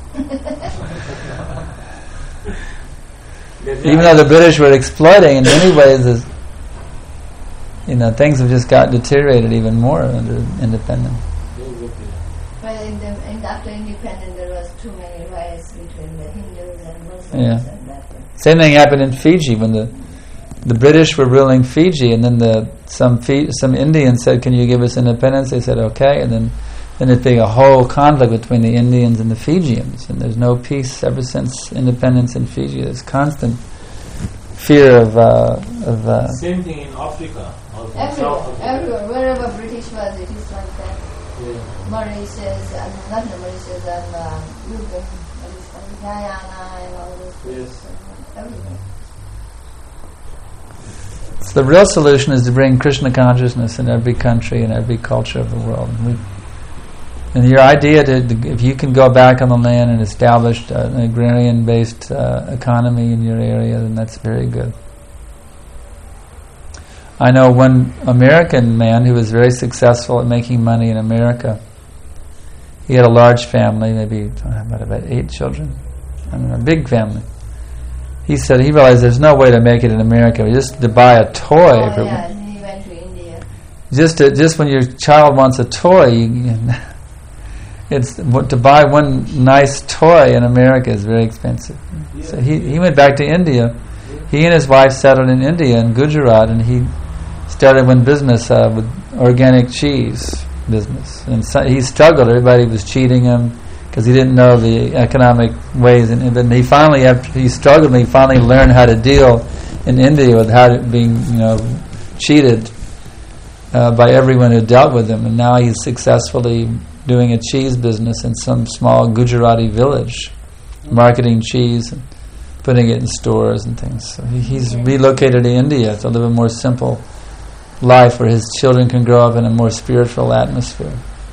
Even though the British were exploiting in many ways, is, you know, things have just got deteriorated even more under independence. Well, in the, in after independence, there was too many riots between the Hindus and Muslims. Yeah. And that. Same thing happened in Fiji when the the British were ruling Fiji, and then the some Fi, some Indians said, "Can you give us independence?" They said, "Okay," and then then it became a whole conflict between the Indians and the Fijians, and there's no peace ever since independence in Fiji. There's constant fear of uh, of. Uh, Same thing in Africa. Also everywhere, South Africa. everywhere, wherever British was, it is like that. Yeah. Mauritius, and not the Mauritius, and uh, Europe, Guyana, and all those places. Yes. Everywhere. So the real solution is to bring Krishna consciousness in every country and every culture of the world. We, and your idea to, to, if you can go back on the land and establish uh, an agrarian-based uh, economy in your area, then that's very good. I know one American man who was very successful at making money in America. He had a large family, maybe about, about eight children. I don't know, a big family. He said he realized there's no way to make it in America. Just to buy a toy. Oh, for yeah, he went to India. Just to, just when your child wants a toy, you, it's to buy one nice toy in America is very expensive. Yeah. So he he went back to India. He and his wife settled in India in Gujarat, and he started one business uh, with organic cheese business. And so he struggled. Everybody was cheating him because he didn't know the economic ways. And, and then he finally, after he struggled, and he finally learned how to deal in India with how to being, you know, cheated uh, by everyone who dealt with him. And now he's successfully doing a cheese business in some small Gujarati village, marketing cheese and putting it in stores and things. So he, he's relocated to India to live a more simple life where his children can grow up in a more spiritual atmosphere.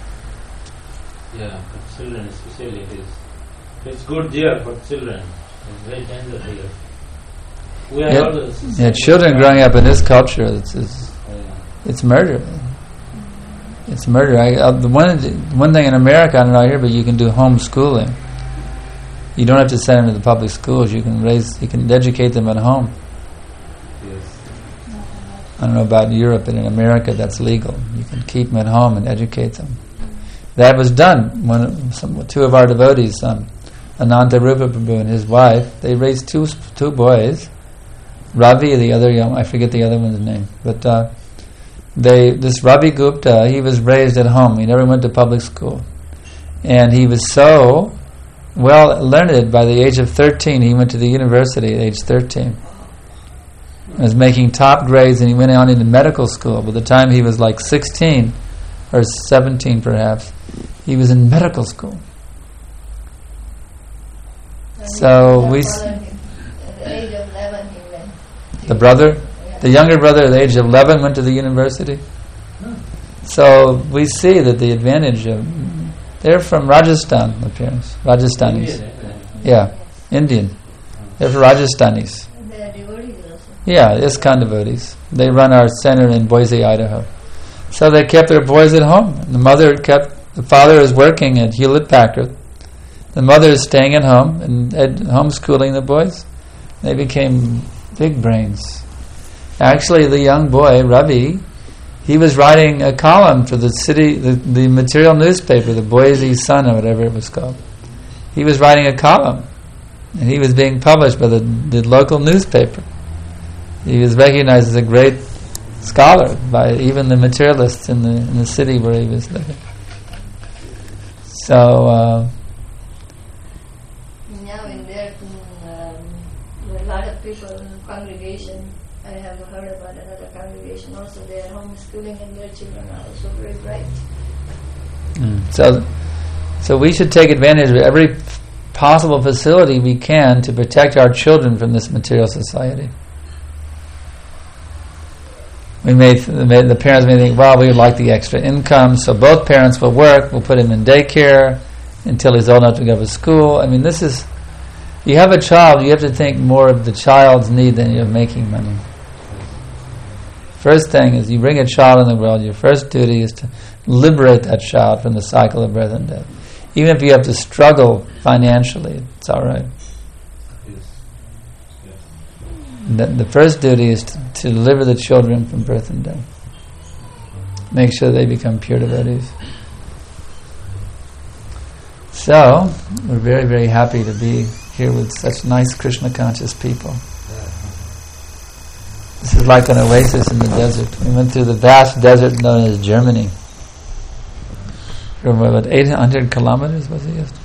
Yeah, for children especially, it is. It's good there for children. It's very dangerous here. We are Yeah, all the yeah, children growing up in this culture, it's it's, Yeah. it's murder. It's murder. I, uh, the one one thing in America, I don't know here, but you can do homeschooling. You don't have to send them to the public schools. You can raise, you can educate them at home. Yes. I don't know about Europe, but in America that's legal. You can keep them at home and educate them. That was done when some, two of our devotees, um, Ananta Rupa Prabhu and his wife, they raised two two boys. Ravi, the other young, I forget the other one's name, but uh, they this Ravi Gupta, he was raised at home. He never went to public school, and he was so well learned. By the age of thirteen, he went to the university at age thirteen. He was making top grades, and he went on into medical school. By the time he was like sixteen or seventeen, perhaps, he was in medical school. So we. S- At the age of eleven, he went. the brother, the younger brother, at the age of eleven, went to the university. So we see that the advantage of they're from Rajasthan, appearance Rajasthanis. Yeah, Indian. They're from Rajasthanis. They are devotees also. Yeah, ISKCON devotees. They run our center in Boise, Idaho. So they kept their boys at home. The mother kept, the father is working at Hewlett Packard, The mother is staying at home and ed- homeschooling the boys. They became big brains. Actually, the young boy, Ravi, he was writing a column for the city, the, the material newspaper, the Boise Sun or whatever it was called. He was writing a column, and he was being published by the, the local newspaper. He was recognized as a great scholar by even the materialists in the in the city where he was living. So uh, now in there, um, there are a lot of people in the congregation. I have heard about another congregation also. They are homeschooling, and their children are also very bright. mm, so so we should take advantage of every possible facility we can to protect our children from this material society. We may, th- may the parents may think, well, we would like the extra income, so both parents will work. We'll put him in daycare until he's old enough to go to school. I mean, this is, you have a child, you have to think more of the child's need than you're making money. First thing is, you bring a child in the world, your first duty is to liberate that child from the cycle of birth and death. Even if you have to struggle financially, it's all right. The, the first duty is to, to deliver the children from birth and death. Make sure they become pure devotees. So, we're very, very happy to be here with such nice Krishna conscious people. This is like an oasis in the desert. We went through the vast desert known as Germany. From about eight hundred kilometers, was it yesterday?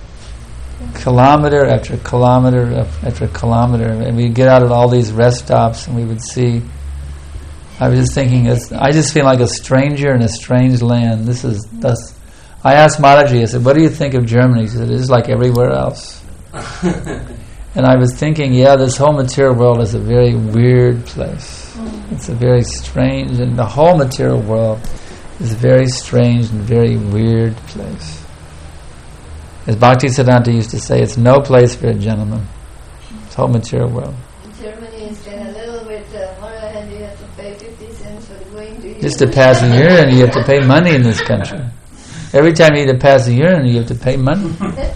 Kilometer after kilometer after kilometer, and we'd get out at all these rest stops, and we would see. I was just thinking, I just feel like a stranger in a strange land. This is thus. I asked Mataji, I said, "What do you think of Germany?" He said, "It is like everywhere else." And I was thinking, yeah, this whole material world is a very weird place. It's a very strange, and the whole material world is a very strange and very weird place. As Bhaktisiddhanta used to say, it's no place for a gentleman. This whole material world. Germany is kind of a little bit uh, more ahead. You have to pay fifty cents for going to Just to pass a urine, you have to pay money in this country. Every time you need to pass a urine, you have to pay money.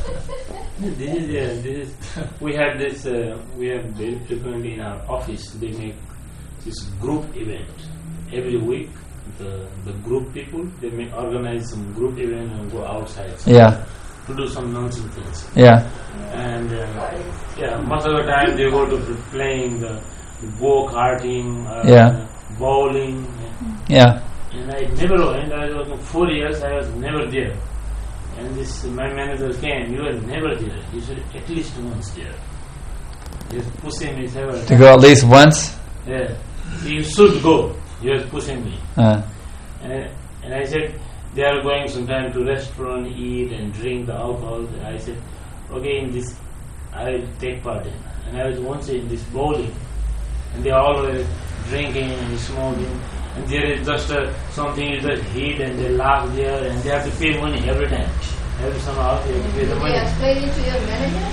This is, uh, this is, we have this, uh, we have very frequently in our office, they make this group event. Every week, the the group people, they may organize some group event and go outside. Yeah. To do some nonsense things. Yeah. And uh, yeah, most of the time they go to playing the go-karting, uh, Yeah. bowling. Yeah. And I never went. I was working four years, I was never there. And this, my manager came, you were never there. You should at least once there. He was pushing me several To go at least once? Yeah. You should go. He was pushing me. Uh. And, I, and I said, they are going sometime to restaurant, eat and drink the alcohol. And I said, okay, in this, I will take part in. And I was once in this bowling, and they all were drinking and smoking. And there is just a, something is just heat, and they laugh there, and they have to pay money every time. Every somehow they have to pay the Did money. you explain it to your manager?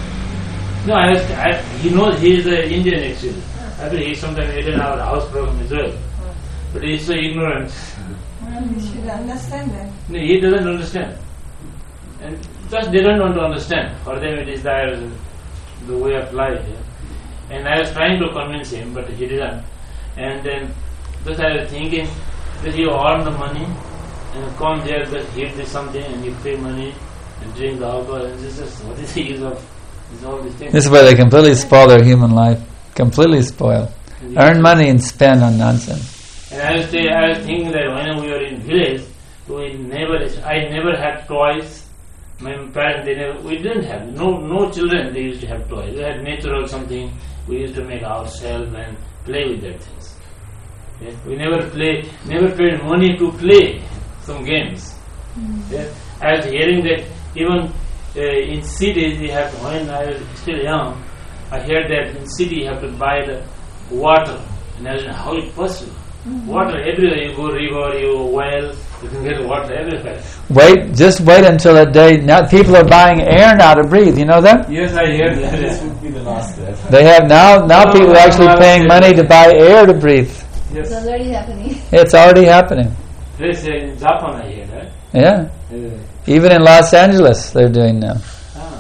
No, I, was, I he knows he is an Indian actually. Actually, he sometimes attend our house program as well. But he is so ignorant. You should understand that. No, he doesn't understand. And just they don't want to understand. For them it is their, the way of life. Yeah? And I was trying to convince him, but he didn't. And then just I was thinking that you earn the money and come there, just hit this something and you pay money and drink the alcohol. And this is what is the use of this, all these things? This is where they completely spoil their human life. Completely spoil. Earn money and spend on nonsense. And I was, say, I was thinking that when we were in village, we never, I never had toys. My parents, they never, we didn't have, no no children, they used to have toys. We had natural something, we used to make ourselves and play with that things. Yeah? We never play, never paid money to play some games. Mm-hmm. Yeah? I was hearing that even uh, in cities, you have, when I was still young, I heard that in city you have to buy the water. And I was like, how is it possible? Mm-hmm. Water everywhere, you go river, you well, you can get water everywhere. Wait, just wait until that day. Now people are buying air now to breathe. You know that? Yes, I hear that. This would be the last step. They have now. Now No, people are actually no, no, paying no, money no. to buy air to breathe. It's Yes. already happening. It's already happening. This in Japan I hear that. Yeah. Uh, Even in Los Angeles, they're doing now.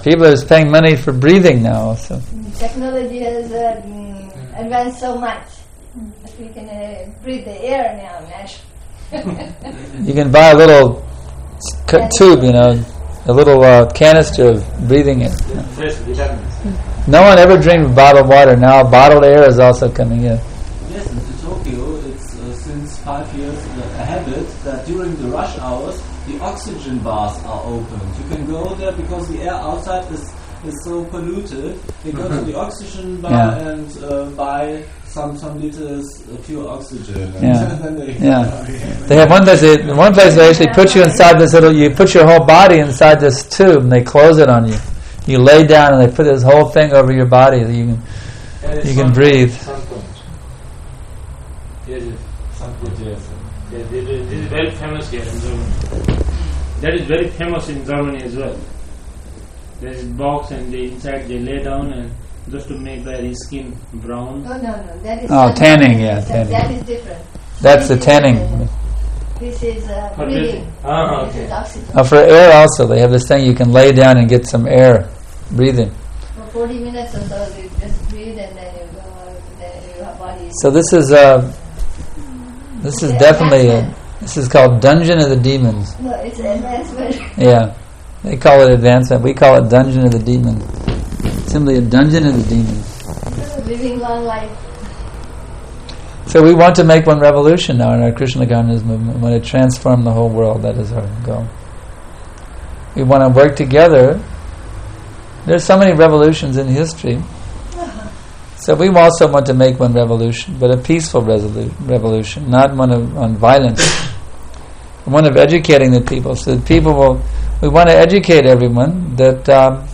People are paying money for breathing now also. Technology has uh, mm, advanced so much that we can uh, breathe the air now, naturally. You can buy a little c- tube, you know, a little uh, canister of breathing in. Fresh vitamins. No one ever dreamed of bottled water. Now bottled air is also coming in. Yes, and to Tokyo, it's uh, since five years uh, a habit that during the rush hours, the oxygen bars are opened. You can go there because the air outside is, is so polluted. You go to the oxygen bar Yeah. and uh, buy some some liters of pure oxygen. And Yeah. then they Yeah. They have one place. They, one place they actually put you inside this little. You put your whole body inside this tube, and they close it on you. You lay down, and they put this whole thing over your body. That you can There is you can some- breathe. some point. Yes, yes. Some good, yes. Yeah, this is this is very famous here in Germany. That is very famous in Germany as well. There is box and they inside they lay down and just to make their skin brown. No, no, no. That is Oh, not- tanning, yeah, that, tanning. That is different. That's the This is, tanning. uh, This is uh, For breathing. breathing. Ah, This is okay. oxygen. Uh, for air also, they have this thing you can lay down and get some air, breathing. For forty minutes or so, you just breathe and then you go out, then your body is... So this is uh, this is definitely a, this is called Dungeon of the Demons. No, it's advancement. Yeah, they call it advancement. We call it Dungeon of the Demons. Simply a dungeon of the demons. Living long life. So we want to make one revolution now in our Krishna consciousness movement. We want to transform the whole world. That is our goal. We want to work together. There's so many revolutions in history. So we also want to make one revolution, but a peaceful resolu- revolution, not one of on violence. One of educating the people, so that people will. We want to educate everyone that um,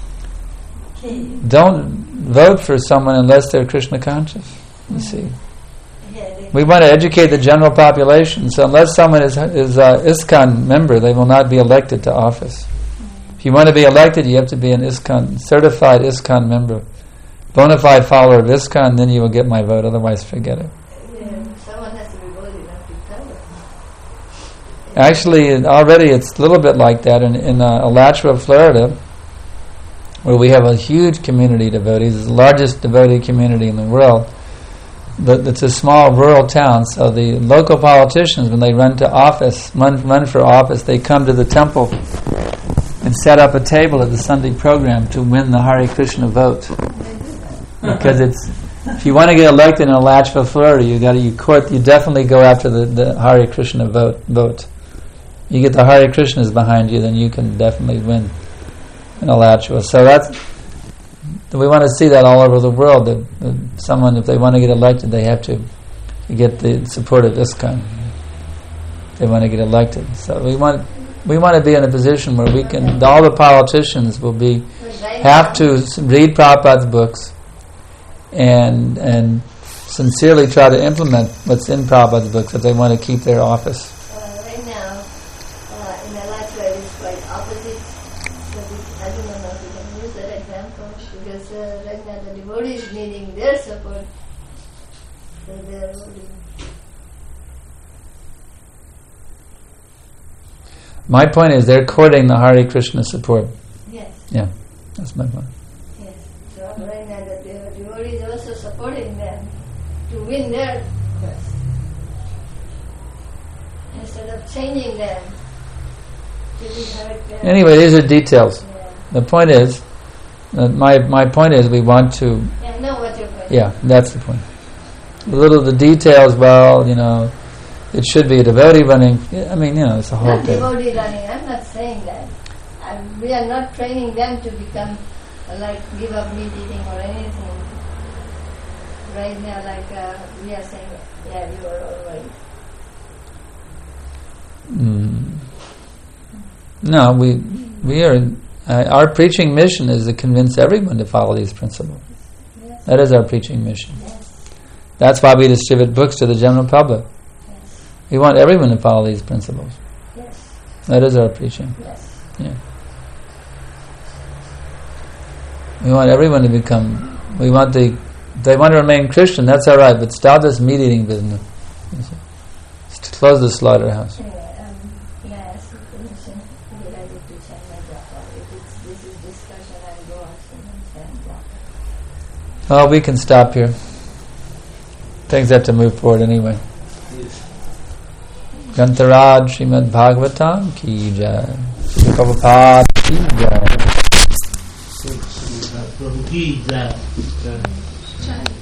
don't vote for someone unless they're Krishna conscious. You see, we want to educate the general population. So unless someone is is a ISKCON member, they will not be elected to office. If you want to be elected, you have to be an ISKCON certified ISKCON member, bona fide follower of ISKCON. Then you will get my vote. Otherwise, forget it. Yeah, someone has to be bold enough to tell us. Actually, it- already it's a little bit like that in, in uh, Alachua, Florida, where we have a huge community of devotees. It's the largest devotee community in the world. But it's a small rural town, so the local politicians, when they run to office, run, run for office, they come to the temple and set up a table at the Sunday program to win the Hare Krishna vote. Because it's, if you want to get elected in Alachua, Florida, you got to you court. You definitely go after the, the Hare Krishna vote. Vote. You get the Hare Krishnas behind you, then you can definitely win in Alachua. So that's, we want to see that all over the world. That, that someone, if they want to get elected, they have to get the support of ISKCON. If they want to get elected. So we want we want to be in a position where we can. All the politicians will be have to s- read Prabhupada's books and and sincerely try to implement what's in Prabhupada's books if they want to keep their office. Uh, right now, uh, in Alachua, it is quite opposite. So we, I don't know if we can use that example because uh, right now the devotees needing their support. So they are voting. My point is they're courting the Hare Krishna support. Yes, Yeah, that's my point. yes. So right now the dev- devotees also supporting them to win their quest. Instead of changing them to be hurt them. Anyway, these are details. Yeah. The point is, uh, my my point is we want to, Yeah, I know what you're going yeah, that's the point. A little of the details, well, you know, it should be a devotee running, I mean, you know, it's a whole Not thing. devotee running, I'm not saying that. I'm, we are not training them to become uh, like give up meat eating or anything. Right now, like uh, we are saying, yeah, you are all right. Mm. No, we we are, uh, our preaching mission is to convince everyone to follow these principles. Yes. That is our preaching mission. Yes. That's why we distribute books to the general public. Yes. We want everyone to follow these principles. Yes. That is our preaching. Yes. Yeah. We want everyone to become, we want the, if they want to remain Christian, that's all right, but stop this meat eating business. You see. Just close the slaughterhouse. Anyway, um, can I ask you a question? Related to China Japa. If it's, this is discussion Well, we can stop here. Things have to move forward anyway. Gantharaj Srimad Bhagavatam ki jai. Srila Prabhupada ki jai. Prabhu ki jai. Chant.